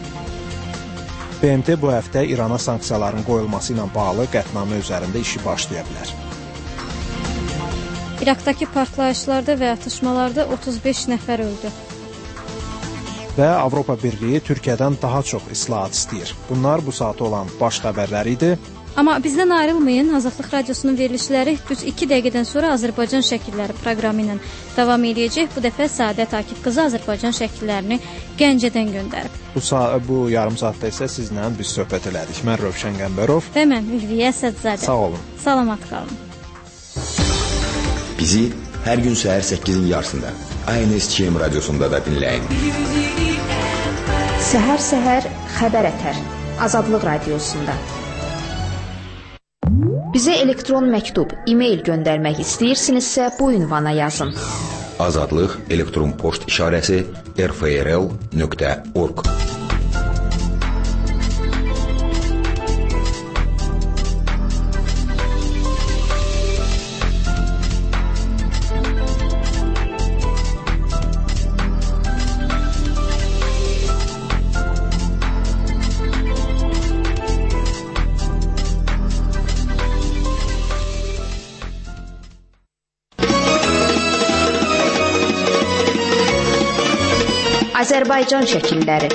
S2: B M T bu həftə İrana sanksiyaların qoyulması ilə bağlı qətnamə üzərində işi başlaya bilər.
S1: İraqdakı partlayışlarda və atışmalarda otuz beş nəfər öldü.
S2: Və Avropa Birliyi Türkiyədən daha çox islahat istəyir. Bunlar bu saat olan baş xəbərləri idi.
S1: Amma bizdən ayrılmayın. Azadlıq Radiosunun verilişləri düz iki dəqiqədən sonra Azərbaycan şəkilləri proqramı ilə davam edəcək. Bu dəfə Səadət Akif qızı Azərbaycan şəkillərini Gəncədən göndərib.
S2: Bu, bu yarım saatda isə sizlə biz söhbət elədik. Mən Rövşən Qəmbərov
S1: və mən Ülviyə Sədzadə.
S2: Sağ olun.
S1: Salamat qalın.
S8: Bizi hər gün səhər səkkizin yarısında I N S K M radiosunda da dinləyin.
S5: Səhər-səhər xəbər ətər. Azadlıq radiosunda. Bizə elektron məktub, e-mail göndərmək istəyirsinizsə bu ünvana yazın.
S8: Azadlıq elektron poçt işarəsi r f r l nöqtə org.
S5: Azərbaycan şəkilləri.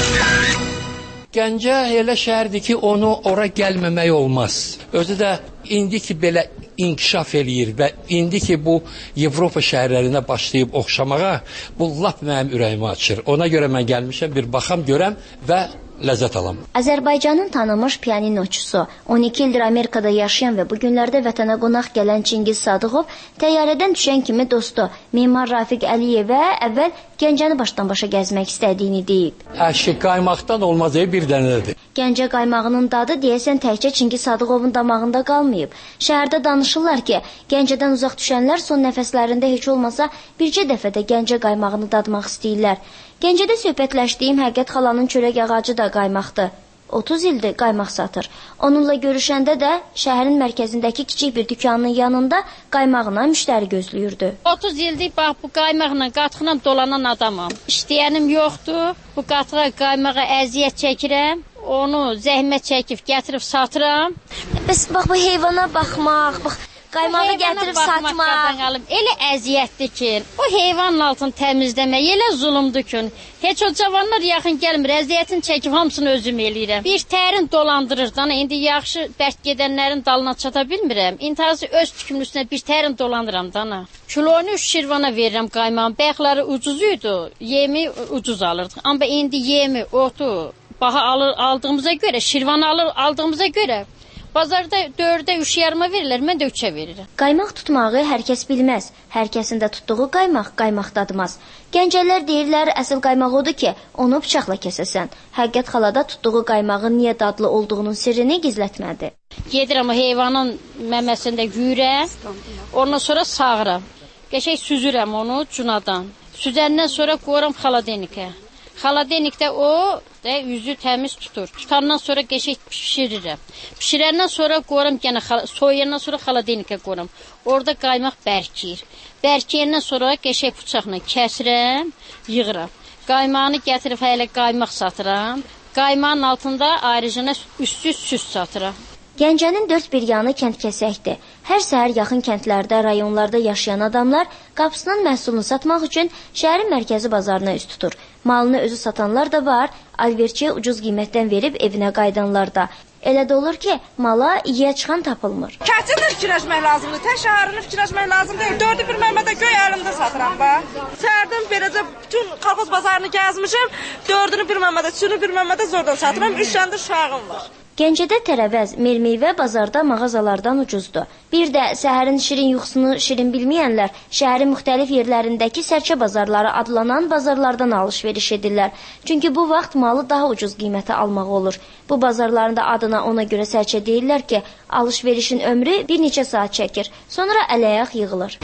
S4: Gəncə elə şəhərdir ki, onu ora gəlməmək olmaz. Özü də indi ki belə inkişaf eləyir və indi ki bu Avropa şəhərlərinə başlayıb oxşamağa, bu lap mənim ürəyimi açır. Ona görə mən gəlmişəm, bir baxam, görəm və ləzzət alam.
S15: Azərbaycanın tanınmış pianinoçusu, on iki ildir Amerikada yaşayan və bu günlərdə vətənə qonaq gələn Çingiz Sadıqov təyyarədən düşən kimi dostu Memar Rafiq Əliyevə əvvəl Gəncəni başdan başa gəzmək istədiyini deyib.
S4: Əşki qaymaqdan olmaz bir dənədir.
S15: Gəncə qaymağının dadı deyəsən təkcə Çingiz Sadıqovun damağında qalmayıb. Şəhərdə danışırlar ki, Gəncədən uzaq düşənlər son nəfəslərində heç olmasa bircə dəfə də Gəncə qaymağını dadmaq istəyirlər. Gəncədə söhbətləşdiyim Həqiqət xalanın çörək ağacı da qaymaqdır. otuz ildir qaymaq satır. Onunla görüşəndə də şəhərin mərkəzindəki kiçik bir dükanın yanında qaymağına müştəri gözləyirdi.
S6: otuz ildir bax bu qaymaqla, qatıqla dolanan adamam. İşləyənim yoxdur. Bu qatığa qaymağa əziyyət çəkirəm. Onu zəhmət çəkib gətirib satıram.
S15: Bəs bax bu heyvana baxmaq, bax qaymağı gətirib satmaq.
S6: Elə əziyyətdir ki, o heyvanın altını təmizləmək elə zulumdur ki, heç o cavanlar yaxın gəlmir, əziyyətini çəkib hamısını özüm eləyirəm. Bir tərin dolandırır, dana indi yaxşı bərk gedənlərin dalına çata bilmirəm. İntihası öz tükümün üstünə bir tərin dolandıram dana. Kilonu üç şirvana verirəm qaymağın, bəyəxləri ucuz idi, yemi ucuz alırdıq. Amma indi yemi, otu baha alır, aldığımıza görə, şirvan alır, aldığımıza görə bazarda dördə üç yarıma verirlər, mən də üçə verirəm.
S15: Qaymaq tutmağı hər kəs bilməz. Hər kəsin də tutduğu qaymaq qaymaq dadmaz. Gəncələr deyirlər, əsl qaymaq odur ki, onu bıçaqla kəsəsən. Həqiqət xalada tutduğu qaymağın niyə dadlı olduğunun sirrini gizlətmədi.
S6: Gedirəm heyvanın məməsində yuyuram, ondan sonra sağıram. Qəşəng süzürəm onu cunadan. Süzəndən sonra qoyuram xaladenikə. Xaladenikdə o da yüzü təmiz tutur. Tutandan sonra qəşəng pişirirəm. Pişirəndən sonra qoyuram yenə soyuyandan sonra xaladenikə qoyuram. Orada qaymaq bərkiyir. Bərkiyəndən sonra qəşəng bıçaqla kəsirəm, yığıram. Qaymağını gətirib hələ qaymaq satıram. Qaymağın altında ayrıca üstü süz satıram.
S15: Gəncənin dörd bir yanı kənd-kəsəkdir. Hər səhər yaxın kəndlərdə, rayonlarda yaşayan adamlar qapısından məhsulunu satmaq üçün şəhərin mərkəzi bazarına üst tutur. Malını özü satanlar da var, alverçiyə ucuz qiymətdən verib evinə qayıdanlar da. Elə də olur ki, mala iyiyə çıxan tapılmır.
S23: Kəçini fikirləşmək lazımdır, tək şəhərini fikirləşmək lazım deyil. Dördü bir məmmədə göy əlimdə satıram bax. Səhərdən beləcə bütün kolxoz bazarını gəzmişəm, dördünü bir məmmədə, üçünü bir məmmədə zordan satıram, üç dənə də uşağım var.
S15: Gəncədə tərəvəz, mermeyvə bazarda mağazalardan ucuzdur. Bir də səhərin şirin yuxusunu şirin bilməyənlər şəhərin müxtəlif yerlərindəki sərçə bazarları adlanan bazarlardan alış-veriş edirlər. Çünki bu vaxt malı daha ucuz qiymətə almaq olur. Bu bazarların da adına ona görə sərçə deyirlər ki, alış-verişin ömrü bir neçə saat çəkir, sonra əl-ayaq yığılır.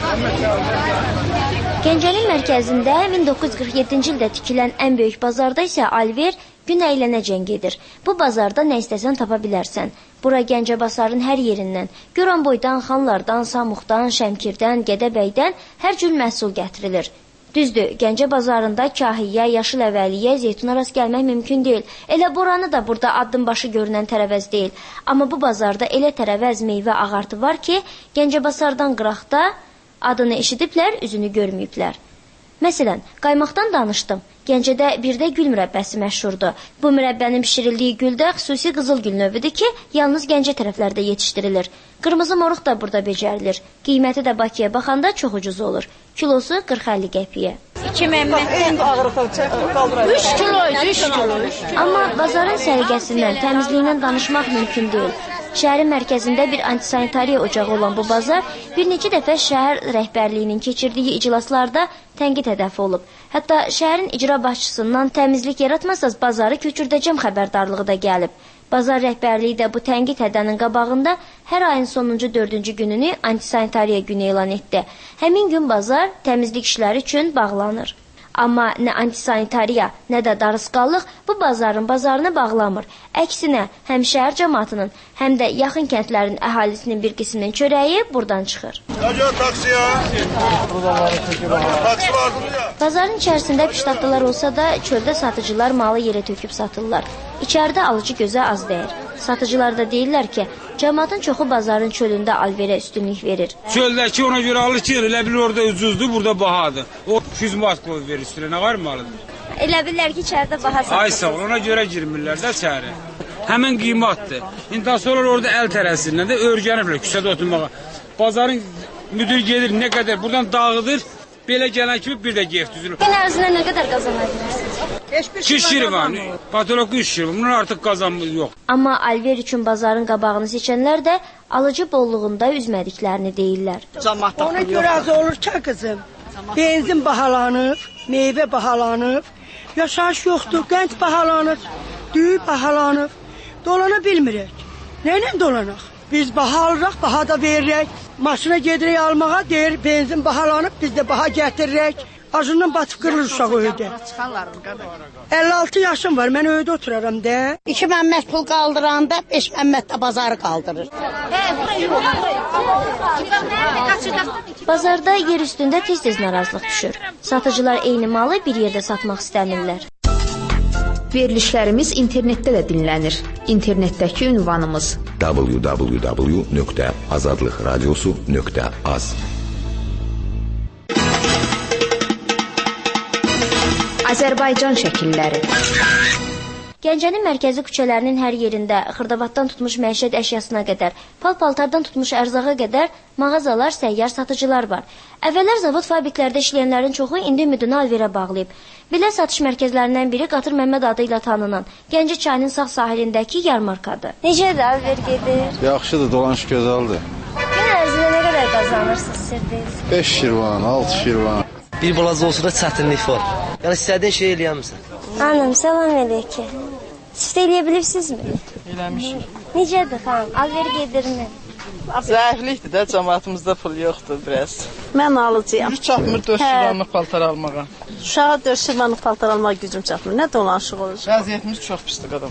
S15: Gəncənin mərkəzində min doqquz yüz qırx yeddinci ildə tikilən ən böyük bazarda isə alver gün əylənəcən gedir. Bu bazarda nə istəsən tapa bilərsən. Bura Gəncə bazarın hər yerindən, Göranboydan, Xanlardan, Samuqdan, Şəmkirdən, Gədəbəydən hər cür məhsul gətirilir. Düzdür, Gəncə bazarında kahiyyə, yaşıl əvəliyə, zeytuna rast gəlmək mümkün deyil. Elə buranı da burada addım başı görünən tərəvəz deyil. Amma bu bazarda elə tərəvəz, meyvə ağartı var ki, Gəncə bazardan qıraqda adını eşidiblər, üzünü görməyiblər. Məsələn, qaymaqdan danışdım. Gəncədə bir də gül mürəbbəsi məşhurdur. Bu mürəbbənin bişirildiyi gül də xüsusi qızıl gül növüdür ki, yalnız Gəncə tərəflərdə yetişdirilir. Qırmızı moruq da burada becərilir. Qiyməti də Bakıya baxanda çox ucuz olur. Kilosu qırx əlli qəpiyə.
S6: iki məmmədən üç kilo, üç kilo.
S15: Amma bazarın səliqəsindən, təmizliyindən danışmaq mümkün deyil. Şəhərin mərkəzində bir antisanitariya ocağı olan bu bazar bir neçə dəfə şəhər rəhbərliyinin keçirdiyi iclaslarda tənqid hədəfi olub. Hətta şəhərin icra başçısından təmizlik yaratmasaz bazarı köçürdəcəm xəbərdarlığı da gəlib. Bazar rəhbərliyi də bu tənqid hədənin qabağında hər ayın sonuncu dördüncü gününü antisanitariya günü elan etdi. Həmin gün bazar təmizlik işləri üçün bağlanır. Amma nə antisanitariya, nə də darısqallıq bu bazarın bazarını bağlamır. Əksinə, həm şəhər cəmaatının, həm də yaxın kəndlərin əhalisinin bir qisminin çörəyi buradan çıxır. Bazarın içərisində piştatlılar olsa da, çöldə satıcılar malı yerə töküb satırlar. İçəridə alıcı gözə az dəyir. Satıcılar da deyirlər ki, cəmaatın çoxu bazarın çölündə alverə üstünlük verir.
S7: Çöldəki ona görə alır ki, elə bilir orada ucuzdur, burada bahadır. O iki yüz manat qoy verir üstünə, nə var malıdır?
S15: Elə bilirlər ki, içəridə baha satır.
S7: Ay sağ ol, ona görə girmirlər də içəri. Həmin qiymətdir. İndi sonra orada əl tərəsindən də örgəniblər küçədə oturmağa. Bazarın müdür gedir, nə qədər buradan dağıdır, belə gələn kimi bir də gef düzülür.
S15: Gün ərzində nə qədər qazana bilirsiniz?
S7: İki şirvan, patolog üç şirvan, bunun artıq qazanmız yox.
S15: Amma alver üçün bazarın qabağını seçənlər də alıcı bolluğunda üzmədiklərini deyirlər.
S16: Ona görə az olur ki, qızım, benzin bahalanıb, meyvə bahalanıb, yaşayış yoxdur, qənd bahalanıb, düyü bahalanıb, dolana bilmirik. Nə ilə dolanaq? Biz baha alırıq, baha da veririk. Maşına gedirik almağa, deyir, benzin bahalanıb, biz də baha gətiririk. Acından batıb qırılır uşaq öydə. əlli altı yaşım var, mən öydə oturaram da.
S9: iki məmmət pul qaldıranda beş məmmət də bazarı qaldırır.
S15: Bazarda yer üstündə tez-tez narazılıq düşür. Satıcılar eyni malı bir yerdə satmaq istəmirlər.
S5: Verilişlərimiz internetdə də dinlənir. İnternetdəki ünvanımız
S8: w w w nöqtə azadlıq radiosu nöqtə az.
S5: Azərbaycan şəkilləri.
S15: Gəncənin mərkəzi küçələrinin hər yerində xırdavatdan tutmuş məişət əşyasına qədər, pal-paltardan tutmuş ərzağa qədər mağazalar, səyyar satıcılar var. Əvvəllər zavod fabriklərdə işləyənlərin çoxu indi müdünü alverə bağlayıb. Belə satış mərkəzlərindən biri Qatır Məmməd adı ilə tanınan Gəncə çayının sağ sahilindəki yarmarkadır. Necədir, alver gedir?
S20: Yaxşıdır, dolanış gözəldir.
S15: Gün ərzində nə qədər qazanırsınız sirdiniz?
S20: beş şirvan, altı şirvan.
S11: Bir balaca olsa da çətinlik var. Yəni istədiyin şey eləyəmirsən.
S15: Anam, salam əleykum. Siz də eləyə bilirsinizmi?
S24: Eləmişik.
S15: Necədir xanım, alver gedirmi?
S24: Zəiflikdir də, cəmaatımızda pul yoxdur biraz.
S19: Mən alıcıyam.
S24: Gücü çatmır dörd şirvanlıq paltar almağa.
S19: Uşağa dörd şirvanlıq paltar almağa gücüm çatmır. Nə dolanışıq olur?
S24: Vəziyyətimiz çox pisdir qadın.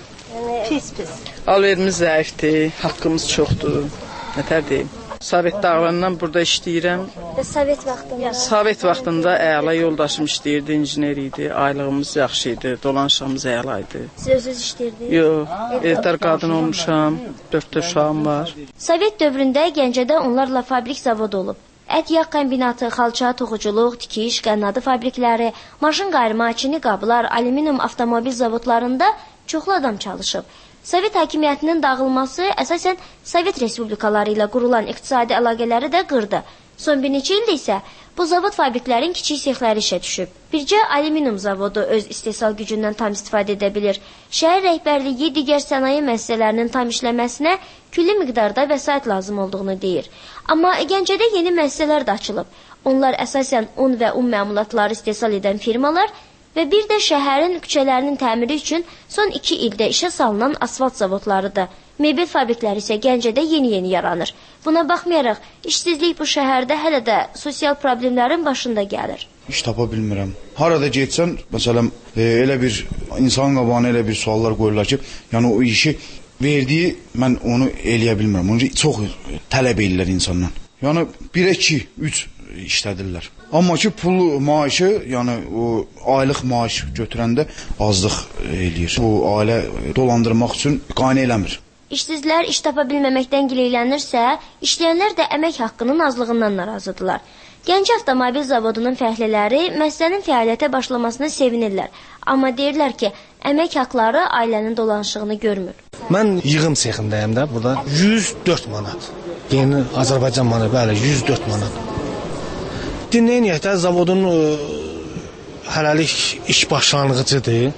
S19: Pis pis.
S24: Alverimiz zəifdir, haqqımız çoxdur. Nətər deyim? Sovet dağlarından burada işləyirəm.
S15: Və Sovet vaxtında?
S24: Sovet vaxtında əla yoldaşım işləyirdi, injiner idi, aylığımız yaxşı idi, dolanışımız əla idi.
S15: Siz özünüz işləyirdiniz?
S24: Yox, evdar qadın olmuşam, dörd uşağım var.
S15: Sovet dövründə Gəncədə onlarla fabrik zavod olub. Ət yağ kombinatı, xalça, toxuculuq, tikiş, qənnadı fabrikləri, maşın qayırma, çini qablar, alüminium avtomobil zavodlarında çoxlu adam çalışıb. Sovet hakimiyyətinin dağılması əsasən Sovet respublikaları ilə qurulan iqtisadi əlaqələri də qırdı. Son bir neçə ildə isə bu zavod fabriklərin kiçik sexləri işə düşüb. Bircə alüminium zavodu öz istehsal gücündən tam istifadə edə bilir. Şəhər rəhbərliyi digər sənaye müəssisələrinin tam işləməsinə külli miqdarda vəsait lazım olduğunu deyir. Amma Gəncədə yeni müəssisələr də açılıb. Onlar əsasən un və un məmulatları istehsal edən firmalar və bir də şəhərin küçələrinin təmiri üçün son iki ildə işə salınan asfalt zavodlarıdır. Mebel fabrikləri isə Gəncədə yeni-yeni yaranır. Buna baxmayaraq, işsizlik bu şəhərdə hələ də sosial problemlərin başında gəlir.
S25: İş tapa bilmirəm. Harada getsən, məsələn, e, elə bir insan qabağına elə bir suallar qoyurlar ki, yəni o işi verdiyi, mən onu eləyə bilmirəm. Onu çox tələb edirlər insandan. Yəni bir, iki, üç işlədirlər. Amma ki, pul maaşı, yəni o aylıq maaş götürəndə azlıq eləyir. Bu ailə dolandırmaq üçün qane eləmir.
S15: İşsizlər iş tapa bilməməkdən gileylənirsə, işləyənlər də əmək haqqının azlığından narazıdırlar. Gəncə avtomobil zavodunun fəhlələri məsələnin fəaliyyətə başlamasına sevinirlər. Amma deyirlər ki, əmək haqqları ailənin dolanışığını görmür.
S26: Mən yığım sexindəyəm də, burada yüz dörd manat. Yeni Azərbaycan manatı, bəli, yüz dörd manat. Dinləyiniyyək də, zavodun ə, hələlik iş başlanğıcıdır.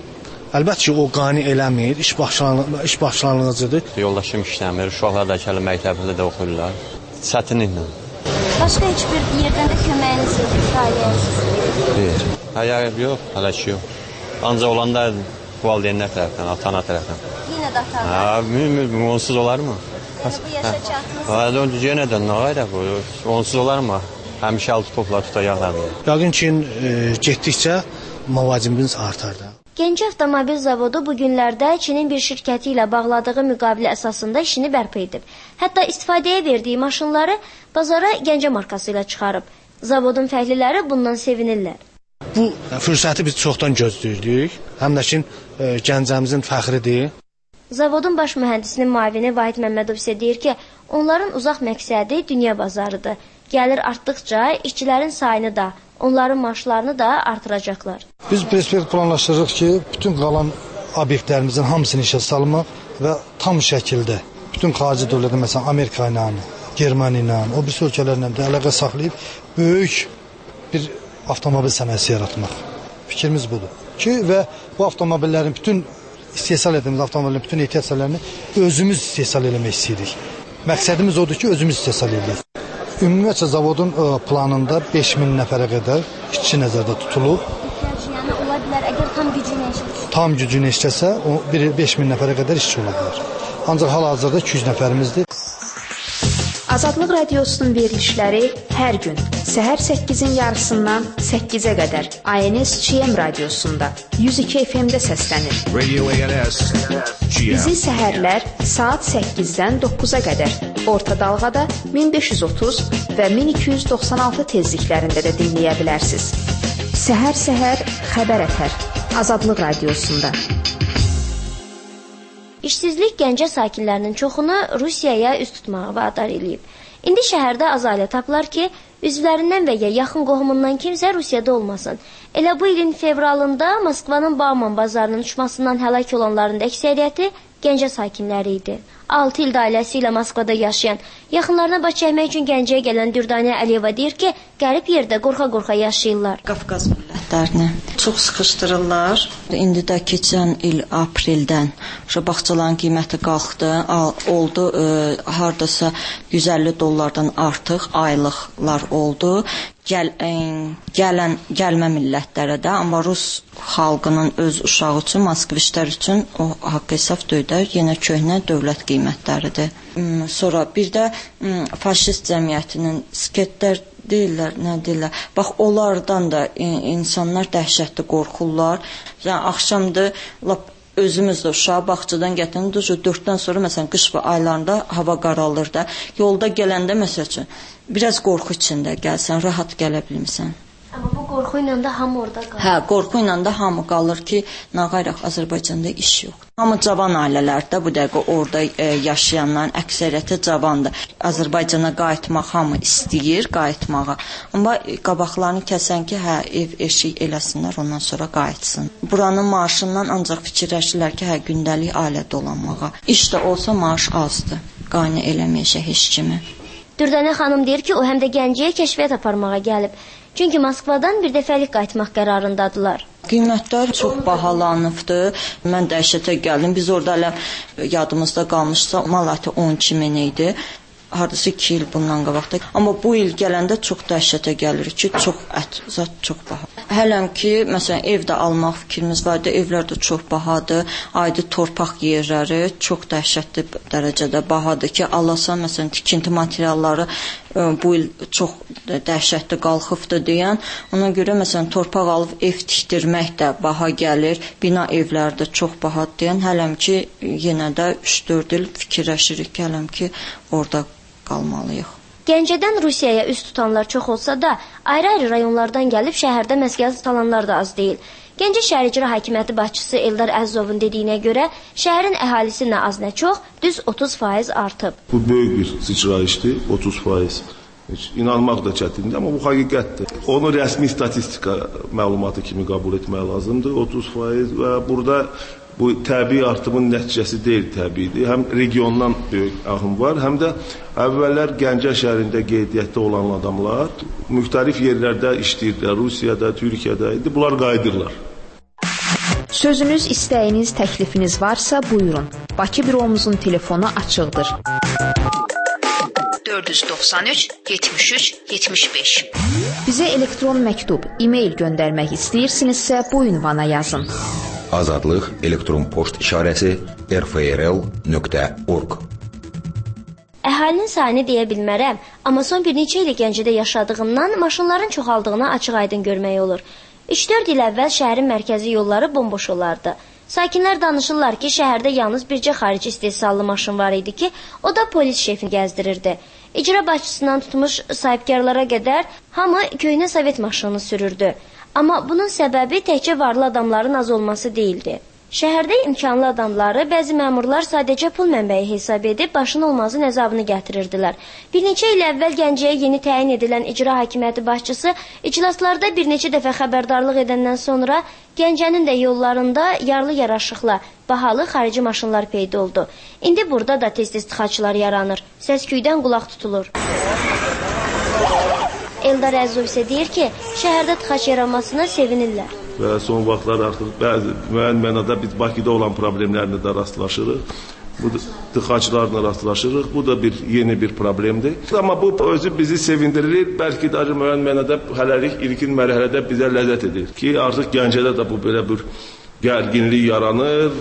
S26: Əlbəttə ki, o qane eləmir, iş başlanğıcıdır, iş başlanğıcıdır.
S10: Yoldaşım işləmir, uşaqlar da kələ məktəbində də oxuyurlar. Çətinliklə.
S15: Başqa heç bir yerdən də köməyiniz yoxdur, ailəyəsiz?
S10: Deyir. Hayır, yox, hələ ki yox. Ancaq olanda valideynlər tərəfdən, ata-ana tərəfdən.
S15: Yenə də ata-ana?
S10: Hə, mühüm, onsuz olarmı?
S15: Yəni bu yaşa çatdınız?
S10: Hə, yenə də nə qayda bu, onsuz olarmı? Həmişə əl tutublar, tutacaqlar.
S26: Yəqin ki, e, getdikcə mavacibimiz artar da.
S15: Gəncə Avtomobil Zavodu bu günlərdə Çinin bir şirkəti ilə bağladığı müqavilə əsasında işini bərpa edib. Hətta istifadəyə verdiyi maşınları bazara Gəncə markası ilə çıxarıb. Zavodun fəhliləri bundan sevinirlər.
S26: Bu fürsəti biz çoxdan gözləyirdik. Həm də ki, e, Gəncəmizin fəxridir.
S15: Zavodun baş mühəndisinin müavini Vahid Məmmədov isə deyir ki, onların uzaq məqsədi dünya bazarıdır. Gəlir artdıqca işçilərin sayını da, onların maaşlarını da artıracaqlar.
S12: Biz perspektiv planlaşdırırıq ki, bütün qalan obyektlərimizin hamısını işə salmaq və tam şəkildə bütün xarici dövlətlər, məsələn Amerika ilə, Germaniya ilə, o bir ölkələrlə də əlaqə saxlayıb böyük bir avtomobil sənayesi yaratmaq. Fikrimiz budur. Ki və bu avtomobillərin bütün istehsal etdiyimiz avtomobillərin bütün ehtiyaclarını özümüz istehsal etmək istəyirik. Məqsədimiz odur ki, özümüz istehsal edək. Ümumiyyətlə zavodun planında beş min nəfərə qədər işçi nəzərdə tutulub.
S15: Yəni ola bilər, əgər tam gücünə işləsə?
S12: Tam gücünə işləsə, o beş min nəfərə qədər işçi ola bilər. Ancaq hal-hazırda iki yüz nəfərimizdir.
S5: Azadlıq Radiosunun verilişləri hər gün səhər səkkizin yarısından səkkizə qədər A N S G M radiosunda yüz iki F M-də səslənir. Radio A N S G M. Bizi səhərlər saat səkkizdən doqquza qədər orta dalğada min beş yüz otuz və min iki yüz doxsan altı tezliklərində də dinləyə bilərsiniz. Səhər-səhər xəbər ətər Azadlıq Radiosunda.
S15: İşsizlik Gəncə sakinlərinin çoxunu Rusiyaya üst tutmağa vadar eləyib. İndi şəhərdə az ailə tapılar ki, üzvlərindən və ya yaxın qohumundan kimsə Rusiyada olmasın. Elə bu ilin fevralında Moskvanın Bauman bazarının uçmasından həlak olanların da əksəriyyəti Gəncə sakinləri idi. altı il ailəsi ilə Moskvada yaşayan, yaxınlarına baş çəkmək üçün Gəncəyə gələn Dürdaniyə Əliyeva deyir ki, qərib yerdə qorxa-qorxa yaşayırlar.
S13: Qafqaz millətlərini çox sıxışdırırlar. İndi də keçən il apreldən bağçaların qiyməti qalxdı, oldu e, hardasa yüz əlli dollardan artıq aylıqlar oldu. Gəl, e, gələn gəlmə millətlərə də, amma Rus xalqının öz uşağı üçün, moskvişlər üçün o haqq hesab döydər, yenə köhnə dövlət qiymətləridir. Sonra bir də faşist cəmiyyətinin sketlər deyirlər, nə deyirlər. Bax, onlardan da insanlar dəhşətli qorxurlar. Yəni, axşamdır, lap özümüz də uşağı bağçadan gətirin, dörddən sonra, məsələn, qış və aylarında hava qaralır da, yolda gələndə, məsəl üçün, biraz qorxu içində gəlsən, rahat gələ bilmirsən.
S15: Amma bu qorxu ilə də hamı orada qalır.
S13: Hə, qorxu ilə də hamı qalır ki, nə qayraq Azərbaycanda iş yoxdur. Hamı cavan ailələrdə, bu dəqiqə orada e, yaşayanların əksəriyyəti cavandır. Azərbaycana qayıtmaq hamı istəyir, qayıtmağa. Amma qabaqlarını kəsən ki, hə, ev eşik eləsinlər, ondan sonra qayıtsın. Buranın maaşından ancaq fikirləşirlər ki, hə, gündəlik ailə dolanmağa. İş də olsa maaş azdır, qane eləməyəcək heç kimi.
S15: Dürdane xanım deyir ki, o həm də Gəncəyə kəşfiyyat aparmağa gəlib. Çünki Moskvadan bir dəfəlik qayıtmaq qərarındadılar.
S13: Qiymətlər çox bahalanıbdır. Mən dəhşətə gəldim. Biz orada elə yadımızda qalmışsa, mal əti on iki min idi. Hardasa iki il bundan qabaqda. Amma bu il gələndə çox dəhşətə gəlir ki, çox ət, zat çox baha. Hələm ki, məsələn, ev də almaq fikrimiz var idi. Evlər də çox bahadır. Adi torpaq yerləri çox dəhşətli dərəcədə bahadır ki, alasan, məsələn, tikinti materialları bu il çox dəhşətli qalxıbdır deyən. Ona görə, məsələn, torpaq alıb ev tikdirmək də baha gəlir. Bina evləri də çox bahadır deyən. Hələm ki, yenə də üç dörd il fikirləşirik ki, hələm ki, orada qalmalıyıq.
S15: Gəncədən Rusiyaya üst tutanlar çox olsa da, ayrı-ayrı rayonlardan gəlib şəhərdə məskən tutanlar da az deyil. Gəncə şəhər icra hakimiyyəti başçısı Eldar Əzzovun dediyinə görə, şəhərin əhalisi nə az nə çox, düz otuz faiz artıb.
S14: Bu böyük bir sıçrayışdır, otuz faiz. Heç inanmaq da çətindir, amma bu həqiqətdir. Onu rəsmi statistika məlumatı kimi qəbul etmək lazımdır, otuz faiz və burada bu təbii artımın nəticəsi deyil təbiidir. Həm regiondan böyük ahım var, həm də əvvəllər Gəncə şəhərində qeydiyyatda olan adamlar müxtəlif yerlərdə işləyirlər, Rusiyada, Türkiyədə idi, bunlar qayıdırlar.
S5: Sözünüz, istəyiniz, təklifiniz varsa buyurun. Bakı büromuzun telefonu açıqdır. dörd yüz doxsan üç yetmiş üç yetmiş beş. Bizə elektron məktub, e-mail göndərmək istəyirsinizsə bu ünvana yazın.
S8: Azadlıq elektron poçt işarəsi r f r l nöqtə org.
S15: Əhalinin sayını deyə bilmərəm, amma son bir neçə il Gəncədə yaşadığımdan maşınların çoxaldığını açıq-aydın görmək olur. üç dörd il əvvəl şəhərin mərkəzi yolları bomboş olardı. Sakinlər danışırlar ki, şəhərdə yalnız bircə xarici istehsallı maşın var idi ki, o da polis şefini gəzdirirdi. İcra başçısından tutmuş sahibkarlara qədər hamı köhnə sovet maşını sürürdü. Amma bunun səbəbi təkcə varlı adamların az olması deyildi. Şəhərdə imkanlı adamları bəzi məmurlar sadəcə pul mənbəyi hesab edib başın olmazı nəzabını gətirirdilər. Bir neçə il əvvəl Gəncəyə yeni təyin edilən icra hakimiyyəti başçısı iclaslarda bir neçə dəfə xəbərdarlıq edəndən sonra Gəncənin də yollarında yarlı yaraşıqla bahalı xarici maşınlar peyda oldu. İndi burada da tez-tez tıxaclar yaranır. Səsküydən qulaq tutulur. Eldar Əzov isə deyir ki, şəhərdə tıxac yaranmasına sevinirlər.
S14: Və son vaxtlar artıq bəzi müəyyən mənada biz Bakıda olan problemlərlə də rastlaşırıq. Bu tıxaclarla rastlaşırıq. Bu da bir yeni bir problemdir. Amma bu özü bizi sevindirir. Bəlkə də müəyyən mənada hələlik ilkin mərhələdə bizə ləzzət edir ki, artıq Gəncədə də bu belə bir gərginlik yaranır,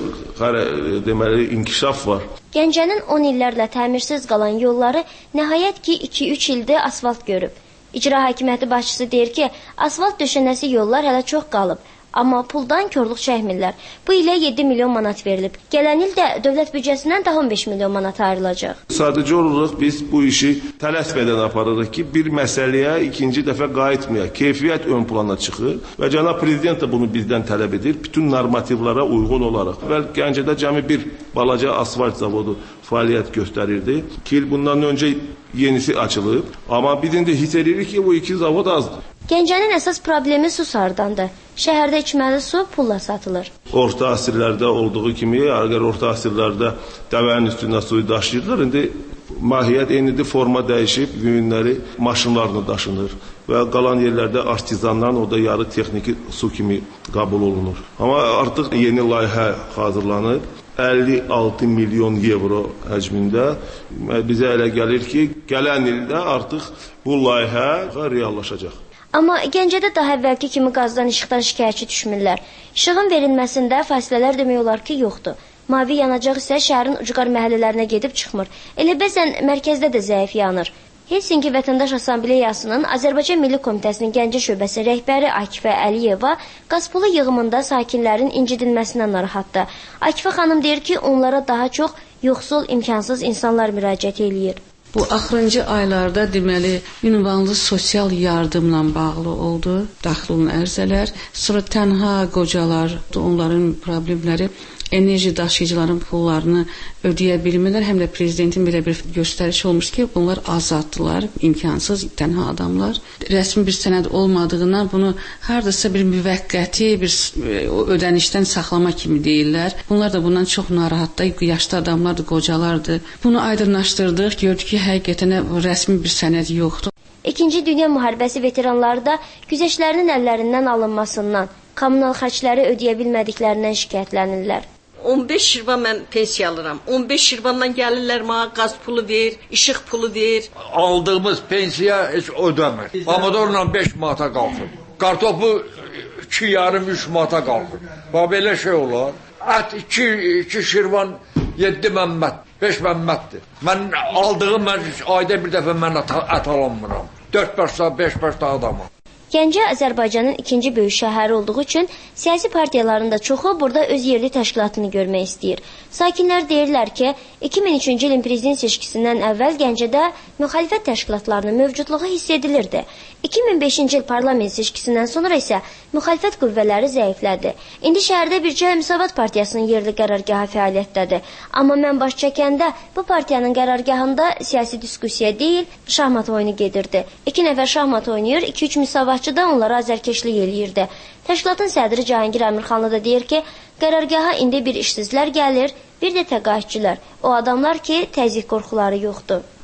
S14: deməli inkişaf var.
S15: Gəncənin on illərlə təmirsiz qalan yolları nəhayət ki iki üç ildə asfalt görüb. İcra hakimiyyəti başçısı deyir ki, asfalt döşənəsi yollar hələ çox qalıb, amma puldan korluq çəkmirlər. Bu ilə yeddi milyon manat verilib. Gələn il də dövlət büdcəsindən daha on beş milyon manat ayrılacaq.
S14: Sadəcə olaraq biz bu işi tələsmədən aparırıq ki, bir məsələyə ikinci dəfə qayıtmayaq. Keyfiyyət ön plana çıxır və cənab prezident də bunu bizdən tələb edir, bütün normativlara uyğun olaraq. Və Gəncədə cəmi bir balaca asfalt zavodu fəaliyyət göstərirdi. İki il bundan öncə yenisi açılıb, amma biz indi hiss edirik ki, bu iki zavod azdır.
S15: Gəncənin əsas problemi su sardandır. Şəhərdə içməli su pulla satılır.
S14: Orta əsrlərdə olduğu kimi, əgər orta əsrlərdə dəvənin üstündə suyu daşıyırlar, indi mahiyyət eynidir, forma dəyişib, bu günləri maşınlarla daşınır və qalan yerlərdə artizandan o da yarı texniki su kimi qəbul olunur. Amma artıq yeni layihə hazırlanıb. əlli altı milyon evro həcmində bizə elə gəlir ki, gələn ildə artıq bu layihə reallaşacaq.
S15: Amma Gəncədə daha əvvəlki kimi qazdan, işıqdan şikayətçi düşmürlər. İşığın verilməsində fasilələr demək olar ki, yoxdur. Mavi yanacaq isə şəhərin ucqar məhəllələrinə gedib çıxmır. Elə bəzən mərkəzdə də zəif yanır. Helsinki Vətəndaş Assambleyasının Azərbaycan Milli Komitəsinin Gəncə şöbəsi rəhbəri Akifə Əliyeva qaz pulu yığımında sakinlərin incidilməsindən narahatdır. Akifə xanım deyir ki, onlara daha çox yoxsul, imkansız insanlar müraciət eləyir.
S2: Bu axırıncı aylarda deməli ünvanlı sosial yardımla bağlı oldu, daxilin ərzələr, sonra tənha qocalar, onların problemləri, enerji daşıyıcıların pullarını ödəyə bilmirlər. Həm də prezidentin belə bir göstəriş olmuş ki, bunlar azaddılar, imkansız, tənha adamlar. Rəsmi bir sənəd olmadığından bunu hardasa bir müvəqqəti bir ödənişdən saxlama kimi deyirlər. Bunlar da bundan çox narahatdır, yaşlı adamlardır, qocalardır. Bunu aydınlaşdırdıq, gördük ki, həqiqətən rəsmi bir sənəd yoxdur.
S15: İkinci Dünya müharibəsi veteranları da güzəştlərinin əllərindən alınmasından, kommunal xərcləri ödəyə bilmədiklərindən şikayətlənirlər.
S3: on beş şirvan mən pensiya alıram. on beş şirvandan gəlirlər mənə qaz pulu ver, işıq pulu ver.
S17: Aldığımız pensiya heç ödəmir. Pomidorla beş manata qalxır. Kartofu iki yarım üç manata qalxır. Bax belə şey olar. Ət iki, iki şirvan yeddi məmmət, beş məmmətdir. Mən aldığım mən ayda bir dəfə mən ət alamıram. dörd başda, beş başda adamam.
S15: Gəncə Azərbaycanın ikinci böyük şəhəri olduğu üçün siyasi partiyaların da çoxu burada öz yerli təşkilatını görmək istəyir. Sakinlər deyirlər ki, iki min üçüncü ilin prezident seçkisindən əvvəl Gəncədə müxalifət təşkilatlarının mövcudluğu hiss edilirdi. iki min beşinci il parlament seçkisindən sonra isə müxalifət qüvvələri zəiflədi. İndi şəhərdə bircə Müsavat Partiyasının yerli qərargahı fəaliyyətdədir. Amma mən baş çəkəndə bu partiyanın qərargahında siyasi diskussiya deyil, şahmat oyunu gedirdi. İki nəfər şahmat oynayır, iki üç müsavatçı da onlara azərkeşlik eləyirdi. Təşkilatın sədri Cahangir Əmirxanlı da deyir ki, qərargaha indi bir işsizlər gəlir, bir də təqaüdçülər. O adamlar ki, təzyiq qorxuları yoxdur.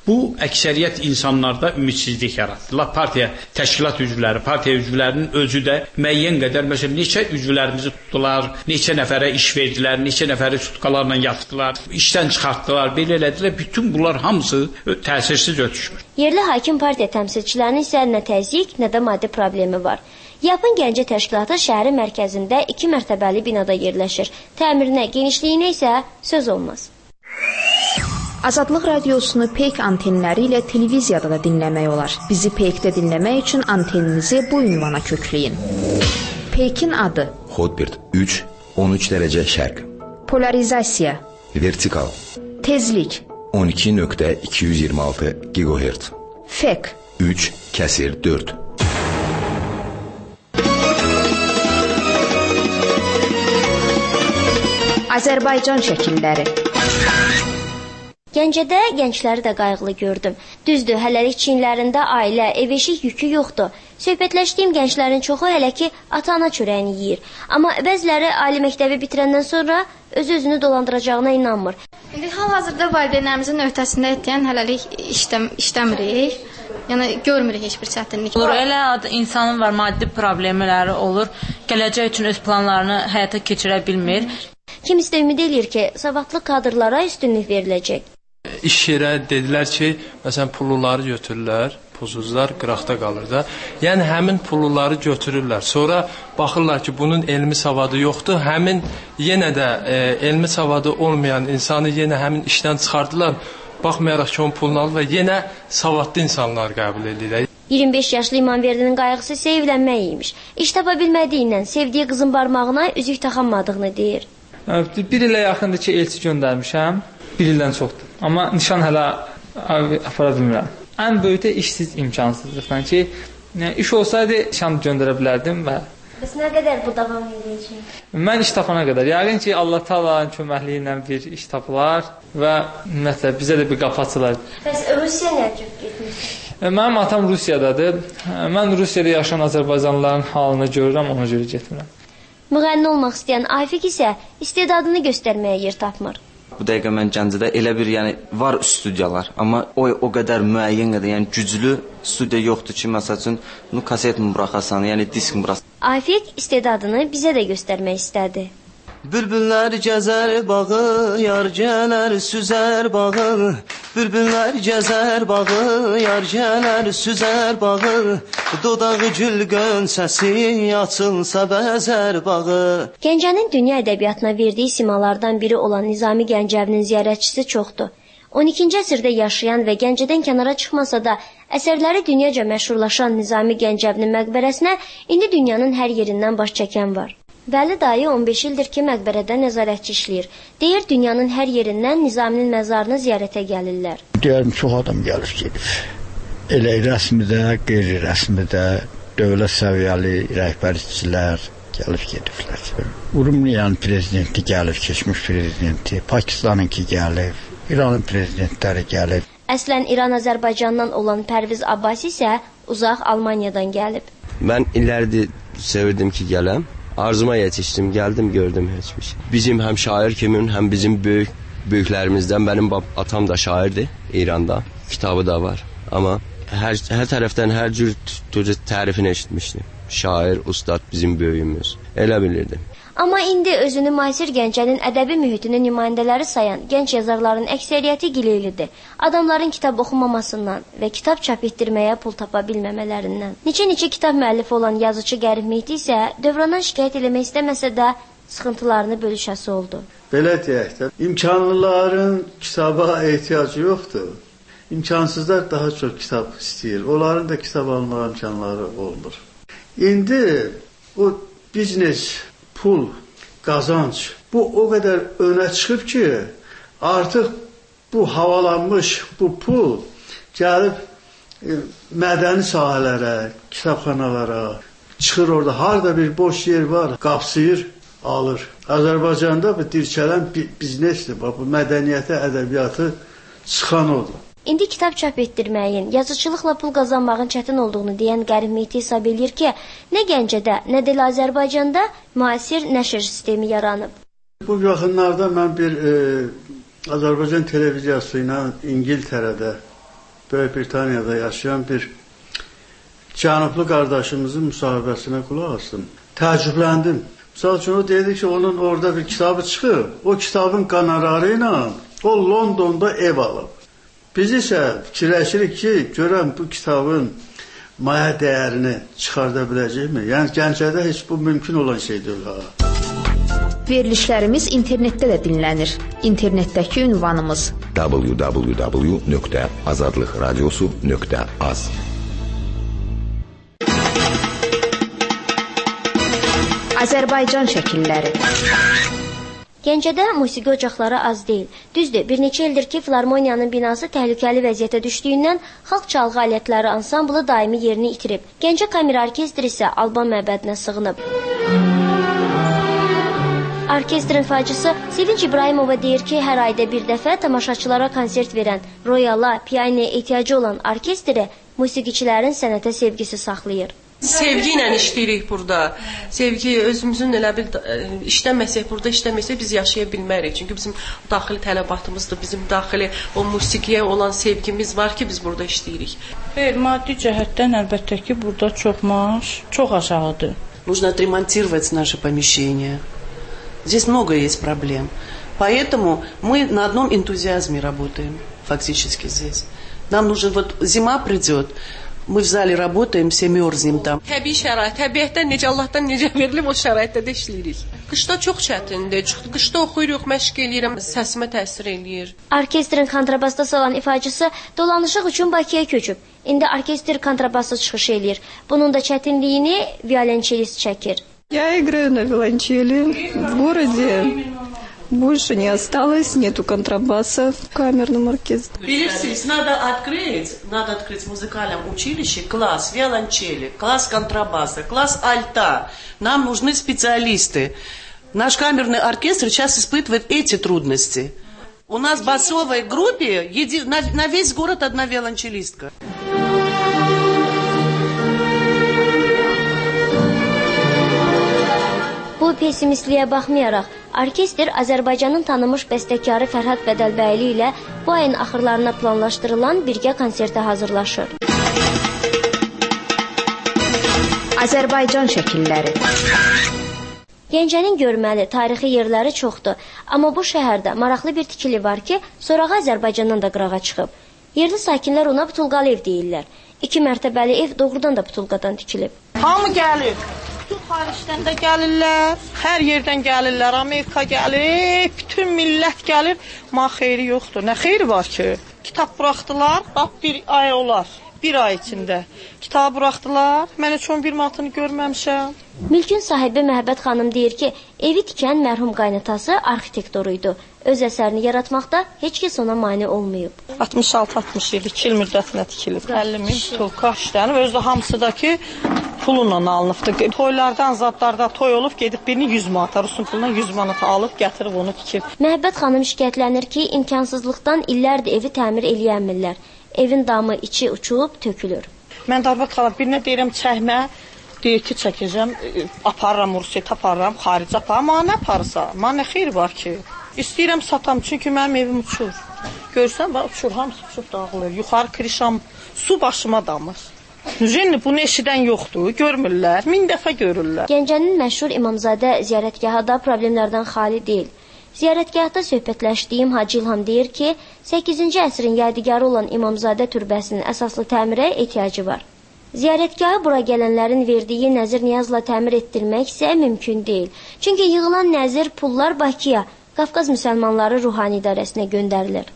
S1: Bu əksəriyyət insanlarda ümidsizlik yaratdı. La partiya təşkilat üzvləri, partiya üzvlərinin özü də müəyyən qədər, məsələn, neçə üzvlərimizi tutdular, neçə nəfərə iş verdilər, neçə nəfəri sutkalarla yatdılar, işdən çıxartdılar, belə elədilər. Bütün bunlar hamısı təsirsiz ötüşmür.
S15: Yerli hakim partiya təmsilçilərinin isə nə təzyiq, nə də maddi problemi var. Yapın Gəncə təşkilatı şəhərin mərkəzində iki mərtəbəli binada yerləşir. Təmirinə, genişliyinə isə söz olmaz.
S5: Azadlıq radiosunu Peyk antenləri ilə televiziyada da dinləmək olar. Bizi Peykdə dinləmək üçün anteninizi bu ünvana kökləyin. Peykin adı:
S8: Hotbird üç on üç dərəcə şərq.
S5: Polarizasiya:
S8: Vertikal.
S5: Tezlik:
S8: on iki nöqtə iki yüz iyirmi altı gigahertz.
S5: Fek:
S8: üç kəsir dörd.
S5: Azərbaycan şəkilləri.
S15: Gəncədə gəncləri də qayğılı gördüm. Düzdür, hələlik çiyinlərində ailə, ev-eşik yükü yoxdur. Söhbətləşdiyim gənclərin çoxu hələ ki ata-ana çörəyini yeyir. Amma bəziləri ali məktəbi bitirəndən sonra öz-özünü dolandıracağına inanmır.
S4: İndi hal-hazırda valideynlərimizin öhdəsində etdiyin hələlik işləm işləmirik. Yəni görmürük heç bir çətinlik.
S18: Olur, elə insanın var, maddi problemləri olur. Gələcək üçün öz planlarını həyata keçirə bilmir.
S15: Kimisi də ümid eləyir ki, savadlı kadrlara üstünlük veriləcək.
S21: İş yerə dedilər ki, məsələn, pulluları götürürlər, pulsuzlar qıraqda qalır da. Yəni, həmin pulluları götürürlər. Sonra baxırlar ki, bunun elmi savadı yoxdur. Həmin yenə də e, elmi savadı olmayan insanı yenə həmin işdən çıxardılar. Baxmayaraq ki, onun pulunu alır və yenə savadlı insanlar qəbul edirlər.
S15: iyirmi beş yaşlı İmanverdinin qayğısı isə evlənmək imiş. İş tapa bilmədiyindən sevdiyi qızın barmağına üzük taxanmadığını deyir.
S22: Bir ilə yaxındır ki, elçi göndərmişəm. Bir ildən çoxdur. Amma nişan hələ apara bilmirəm. Ən böyük də işsiz imkansızlıqdan ki, iş olsaydı nişan göndərə bilərdim və...
S15: Bəs nə qədər bu davam edəcək?
S22: Mən iş tapana qədər. Yəqin ki, Allah Taala'nın köməkliyi ilə bir iş tapılar və ümumiyyətlə bizə də bir qapı açılar.
S15: Bəs Rusiya nə cür getmişsən?
S22: Mənim atam Rusiyadadır. Mən Rusiyada yaşayan Azərbaycanlıların halını görürəm, ona görə getmirəm.
S15: Müğənni olmaq istəyən Afiq isə istedadını göstərməyə yer tapmır.
S23: Bu dəqiqə mən Gəncədə elə bir, yəni var studiyalar, amma o o qədər müəyyən qədər, yəni güclü studiya yoxdur ki, məsəl üçün bunu kaset mi buraxasan, yəni disk mi buraxasan.
S15: Afiq istedadını bizə də göstərmək istədi.
S11: Bülbüllər gəzər bağı, yar gələr süzər bağı. Bülbüllər gəzər bağı, yar gələr süzər bağı. Dodağı gül gönçəsi, açılsa bəzər bağı.
S15: Gəncənin dünya ədəbiyyatına verdiyi simalardan biri olan Nizami Gəncəvinin ziyarətçisi çoxdur. on ikinci əsrdə yaşayan və Gəncədən kənara çıxmasa da əsərləri dünyaca məşhurlaşan Nizami Gəncəvinin məqbərəsinə indi dünyanın hər yerindən baş çəkən var. Vəli dayı on beş ildir ki, məqbərədə nəzarətçi işləyir. Deyir, dünyanın hər yerindən Nizaminin məzarını ziyarətə gəlirlər.
S27: Deyərim, çox adam gəlir gedir. Elə rəsmidə, qeyri-rəsmidə, dövlət səviyyəli rəhbərçilər gəlib gediblər. Urumliyanın prezidenti gəlib, keçmiş prezidenti, Pakistanınki gəlib, İranın prezidentləri gəlib.
S15: Əslən İran Azərbaycandan olan Pərviz Abbasi isə uzaq Almaniyadan gəlib.
S28: Mən illərdir sevirdim ki, gələm. Arzuma yetişdim, gəldim, gördüm heç bir şey. Bizim həm şair kimin, həm bizim böyük böyüklərimizdən, mənim atam da şairdir İranda, kitabı da var. Amma hər, hər tərəfdən hər cür tərifini eşitmişdim. Şair, ustad, bizim böyüyümüz. Elə bilirdim.
S15: Amma indi özünü müasir Gəncənin ədəbi mühitinin nümayəndələri sayan gənc yazarların əksəriyyəti gileylidir. Adamların kitab oxumamasından və kitab çap etdirməyə pul tapa bilməmələrindən. Neçə-neçə kitab müəllifi olan yazıcı Qərib Mehdi isə dövrandan şikayət eləmək istəməsə də sıxıntılarını bölüşəsi oldu.
S20: Belə deyək də, imkanlıların kitaba ehtiyacı yoxdur. İmkansızlar daha çox kitab istəyir. Onların da kitab alma imkanları olmur. İndi o biznes, pul, qazanc, bu o qədər önə çıxıb ki, artıq bu havalanmış bu pul gəlib e, mədəni sahələrə, kitabxanalara çıxır, orada harda bir boş yer var, qapsıyır, alır. Azərbaycanda bu dirçələn biznesdir, bu mədəniyyətə, ədəbiyyatı çıxan odur.
S15: İndi kitab çap etdirməyin, yazıçılıqla pul qazanmağın çətin olduğunu deyən Qərib Mehdi hesab edir ki, nə Gəncədə, nə də Azərbaycanda müasir nəşr sistemi yaranıb.
S20: Bu yaxınlarda mən bir e, Azərbaycan televiziyası ilə İngiltərədə Böyük Britaniyada yaşayan bir cənublu qardaşımızın müsahibəsinə qulaq asdım. Təəccübləndim. Misal üçün o dedi ki, onun orada bir kitabı çıxıb. O kitabın qanararı ilə o Londonda ev alıb. Biz isə fikirləşirik ki, görən bu kitabın maya dəyərini çıxarda biləcəkmi? Yəni Gəncədə heç bu mümkün olan şey deyil. Ha.
S5: Verilişlərimiz internetdə də dinlənir. İnternetdəki ünvanımız w w w nöqtə azadlıq radiosu nöqtə az. Azərbaycan şəkilləri.
S15: Gəncədə musiqi ocaqları az deyil. Düzdür, bir neçə ildir ki, Filarmoniyanın binası təhlükəli vəziyyətə düşdüyündən xalq çalğı alətləri ansamblı daimi yerini itirib. Gəncə Kamera Orkestri isə Alban məbədinə sığınıb. Orkestrin facısı Sevinç İbrahimova deyir ki, hər ayda bir dəfə tamaşaçılara konsert verən, royala, pianoya ehtiyacı olan orkestri musiqiçilərin sənətə sevgisi saxlayır.
S6: Sevgi ilə işləyirik burada. Sevgi özümüzün elə bir işləməsək, burada işləməsək biz yaşaya bilmərik. Çünki bizim daxili tələbatımızdır, bizim daxili o musiqiyə olan sevgimiz var ki, biz burada işləyirik.
S7: Xeyr, maddi cəhətdən əlbəttə ki, burada çox maaş, çox aşağıdır.
S9: Нужно отремонтировать наше помещение. Здесь много есть проблем. Поэтому мы на одном энтузиазме работаем, фактически здесь. Нам нужно, вот зима придет, мы в зале работаем, все мерзнем там.
S6: Təbii şərait, təbiətdən necə, Allahdan necə verilib, o şəraitdə də işləyirik. Qışda çox çətindir. Qışda oxuyuruq, məşq eləyirəm, səsimə təsir eləyir.
S15: Orkestrin kontrabasda olan ifaçısı dolanışıq üçün Bakıya köçüb. İndi orkestr kontrabasda çıxış eləyir. Bunun da çətinliyini violonçelist çəkir.
S10: Я играю на виолончели. В городе больше не осталось, нету контрабаса в камерном оркестре.
S9: Bilirsiniz, надо открыть, надо открыть в музыкальном училище класс виолончели, класс контрабаса, класс альта. Нам нужны специалисты. Наш камерный оркестр сейчас испытывает эти трудности. У нас в басовой группе еди... на, на весь город одна виолончелистка.
S15: Bu pessimistliyə baxmayaraq, orkestr Azərbaycanın tanınmış bəstəkarı Fərhad Bədəlbəyli ilə bu ayın axırlarına planlaşdırılan birgə konsertə hazırlaşır.
S5: Azərbaycan şəkilləri.
S15: Gəncənin görməli, tarixi yerləri çoxdur. Amma bu şəhərdə maraqlı bir tikili var ki, sorağı Azərbaycandan da qırağa çıxıb. Yerli sakinlər ona Butulqalı ev deyirlər. İki mərtəbəli ev doğrudan da Butulqadan tikilib.
S7: Hamı gəlir. Bütün xaricdən də gəlirlər, hər yerdən gəlirlər, Amerika gəlir, bütün millət gəlir. Ma xeyri yoxdur. Nə xeyri var ki? Kitab buraxdılar, bax bir ay olar, bir ay içində. Kitabı buraxdılar, mən heç on bir manatını görməmişəm.
S15: Mülkün sahibi Məhəbbət xanım deyir ki, evi tikən mərhum qaynatası arxitektoruydu. Öz əsərini yaratmaqda heç kəs ona mane olmayıb.
S7: altmış altı altmış yedi, iki il müddətinə tikilib. əlli min tulka işlənib, özü də hamısıdakı pulla alınıbdır. Toylardan, zadlarda toy olub, gedib birini yüz manata, Rusun pulundan yüz manata alıb, gətirib onu tikib.
S15: Məhəbbət xanım şikayətlənir ki, imkansızlıqdan illərdir evi təmir eləyənmirlər. Evin damı, içi uçub, tökülür.
S7: Mən Darbat xala birinə deyirəm çəkmə, deyir ki, çəkəcəm, aparıram, Rusiya aparıram, xarici aparıram, amma nə aparırsa, amma nə xeyri var ki? İstəyirəm satam, çünki mənim evim uçur. Görsən, bax, uçur, hamısı uçub dağılır. Yuxarı krişam, su başıma damır. Jeni bunu eşidən yoxdur, görmürlər, min dəfə görürlər.
S15: Gəncənin məşhur İmamzadə ziyarətgahı da problemlərdən xali deyil. Ziyarətgahda söhbətləşdiyim Hacı İlham deyir ki, səkkizinci əsrin yadigarı olan İmamzadə türbəsinin əsaslı təmirə ehtiyacı var. Ziyarətgahı bura gələnlərin verdiyi nəzir niyazla təmir etdirmək isə mümkün deyil. Çünki yığılan nəzir pullar Bakıya, Qafqaz müsəlmanları ruhani idarəsinə göndərilir.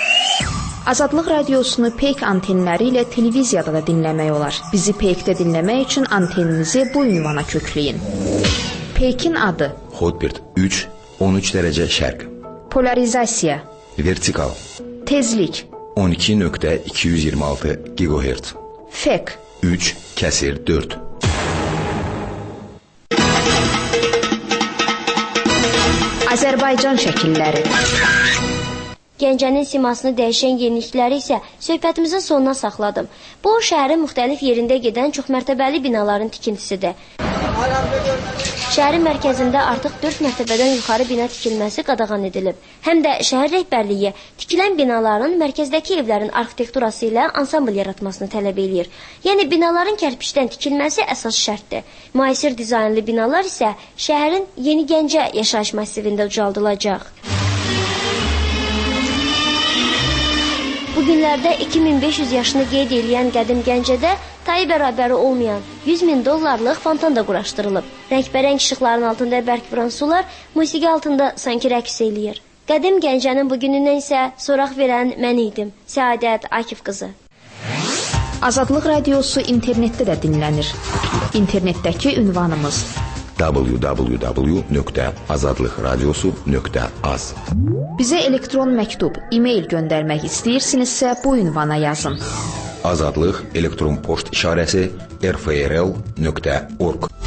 S5: Azadlıq radiosunu Peyk antenləri ilə televiziyada da dinləmək olar. Bizi Peykdə dinləmək üçün anteninizi bu ünvana kökləyin. Peykin adı
S8: Hotbird üç on üç dərəcə şərq.
S5: Polarizasiya
S8: Vertikal
S5: Tezlik
S8: on iki nöqtə iki yüz iyirmi altı gigahertz.
S5: Fek
S8: üç kəsir dörd.
S5: Azərbaycan şəkilləri.
S15: Gəncənin simasını dəyişən yenilikləri isə söhbətimizin sonuna saxladım. Bu, şəhərin müxtəlif yerində gedən çoxmərtəbəli binaların tikintisidir. Şəhərin mərkəzində artıq dörd mərtəbədən yuxarı bina tikilməsi qadağan edilib. Həm də şəhər rəhbərliyi tikilən binaların mərkəzdəki evlərin arxitekturası ilə ansambl yaratmasını tələb edir. Yəni, binaların kərpiçdən tikilməsi əsas şərtdir. Müasir dizaynlı binalar isə şəhərin Yeni Gəncə yaşayış masivində ucaldılacaq. Bu günlərdə iki min beş yüz yaşını qeyd edən qədim Gəncədə tayı bərabəri olmayan yüz min dollarlıq fontan da quraşdırılıb. Rəngbərəng işıqların altında bərk vuran sular musiqi altında sanki rəqs eləyir. Qədim Gəncənin bugünündən isə soraq verən mən idim. Səadət Akif qızı.
S5: Azadlıq radiosu internetdə də dinlənir. İnternetdəki ünvanımız
S8: w w w nöqtə azadlıq radiosu nöqtə az.
S5: Bizə elektron məktub, e-mail göndərmək istəyirsinizsə bu ünvana yazın.
S8: Azadlıq elektron poçt işarəsi r f r l nöqtə org.